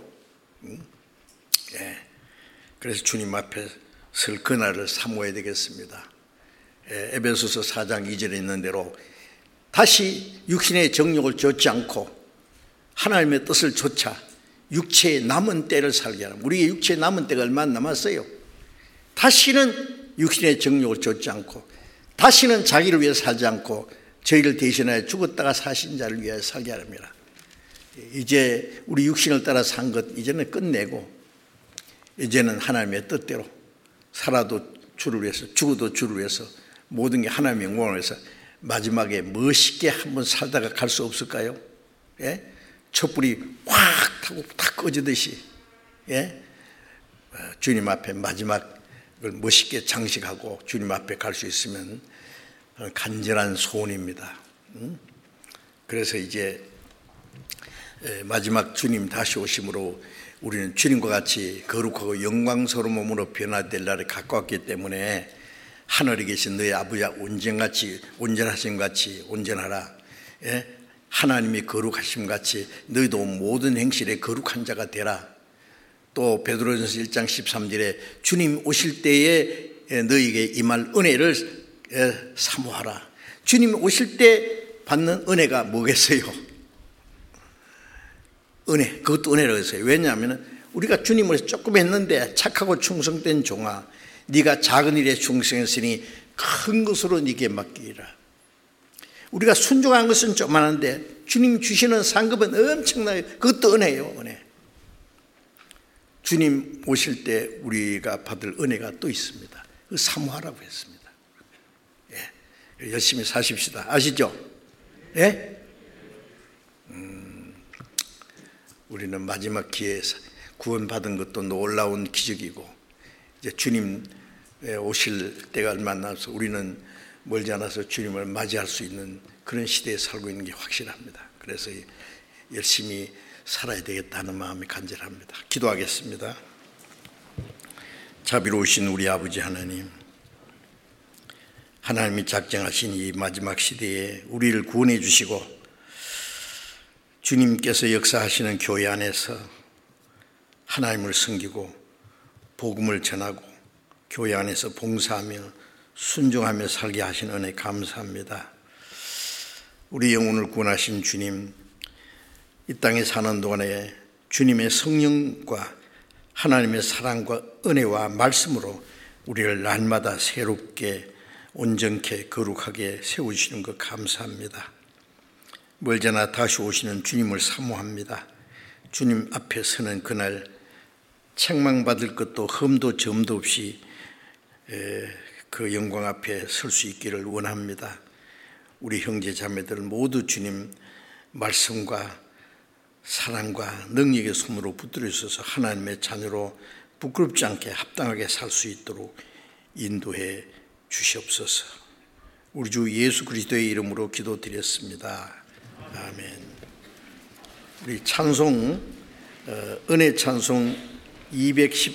그래서 주님 앞에 설 그날을 사모해야 되겠습니다. 에베소서 4장 2절에 있는 대로 다시 육신의 정욕을 좇지 않고 하나님의 뜻을 좇아 육체의 남은 때를 살게 하라. 우리의 육체의 남은 때가 얼마나 남았어요? 다시는 육신의 정욕을 좇지 않고, 다시는 자기를 위해 살지 않고 저희를 대신하여 죽었다가 사신 자를 위해 살게 하랍니다. 이제 우리 육신을 따라 산 것 이제는 끝내고 이제는 하나님의 뜻대로 살아도 주를 위해서, 죽어도 주를 위해서, 모든 게 하나님의 영광을 위해서 마지막에 멋있게 한번 살다가 갈 수 없을까요? 예? 촛불이 확 타고 다 꺼지듯이, 예? 주님 앞에 마지막을 멋있게 장식하고 주님 앞에 갈 수 있으면 간절한 소원입니다. 그래서 이제 마지막 주님 다시 오심으로 우리는 주님과 같이 거룩하고 영광스러운 몸으로 변화될 날이 가까웠기 때문에 하늘에 계신 너희 아버지와 온전하심 같이 온전하라. 예? 하나님이 거룩하심 같이 너희도 모든 행실에 거룩한 자가 되라. 또 베드로전서 1장 13절에 주님 오실 때에 너희에게 임할 은혜를 사모하라. 주님 오실 때 받는 은혜가 뭐겠어요? 은혜, 그것도 은혜라고 했어요. 왜냐하면 우리가 주님을 조금 했는데 착하고 충성된 종아, 네가 작은 일에 충성했으니 큰 것으로 네게 맡기라. 우리가 순종한 것은 조그마한데 주님 주시는 상급은 엄청나요. 그것도 은혜예요. 은혜. 주님 오실 때 우리가 받을 은혜가 또 있습니다. 그 사모하라고 했습니다. 예. 열심히 사십시다. 아시죠? 예? 우리는 마지막 기회에 구원받은 것도 놀라운 기적이고, 이제 주님 오실 때가 얼마 안 남아서 우리는 멀지 않아서 주님을 맞이할 수 있는 그런 시대에 살고 있는 게 확실합니다. 그래서 열심히 살아야 되겠다는 마음이 간절합니다. 기도하겠습니다. 자비로우신 우리 아버지 하나님, 하나님이 작정하신 이 마지막 시대에 우리를 구원해 주시고 주님께서 역사하시는 교회 안에서 하나님을 섬기고 복음을 전하고 교회 안에서 봉사하며 순종하며 살게 하신 은혜 감사합니다. 우리 영혼을 구원하신 주님, 이 땅에 사는 동안에 주님의 성령과 하나님의 사랑과 은혜와 말씀으로 우리를 날마다 새롭게 온전케 거룩하게 세우시는 것 감사합니다. 멀잖아 다시 오시는 주님을 사모합니다. 주님 앞에 서는 그날 책망받을 것도 흠도 점도 없이 그 영광 앞에 설 수 있기를 원합니다. 우리 형제 자매들 모두 주님 말씀과 사랑과 능력의 손으로 붙들어 주셔서 하나님의 자녀로 부끄럽지 않게 합당하게 살 수 있도록 인도해 주시옵소서. 우리 주 예수 그리스도의 이름으로 기도드렸습니다. 아멘. 우리 찬송 은혜 찬송 210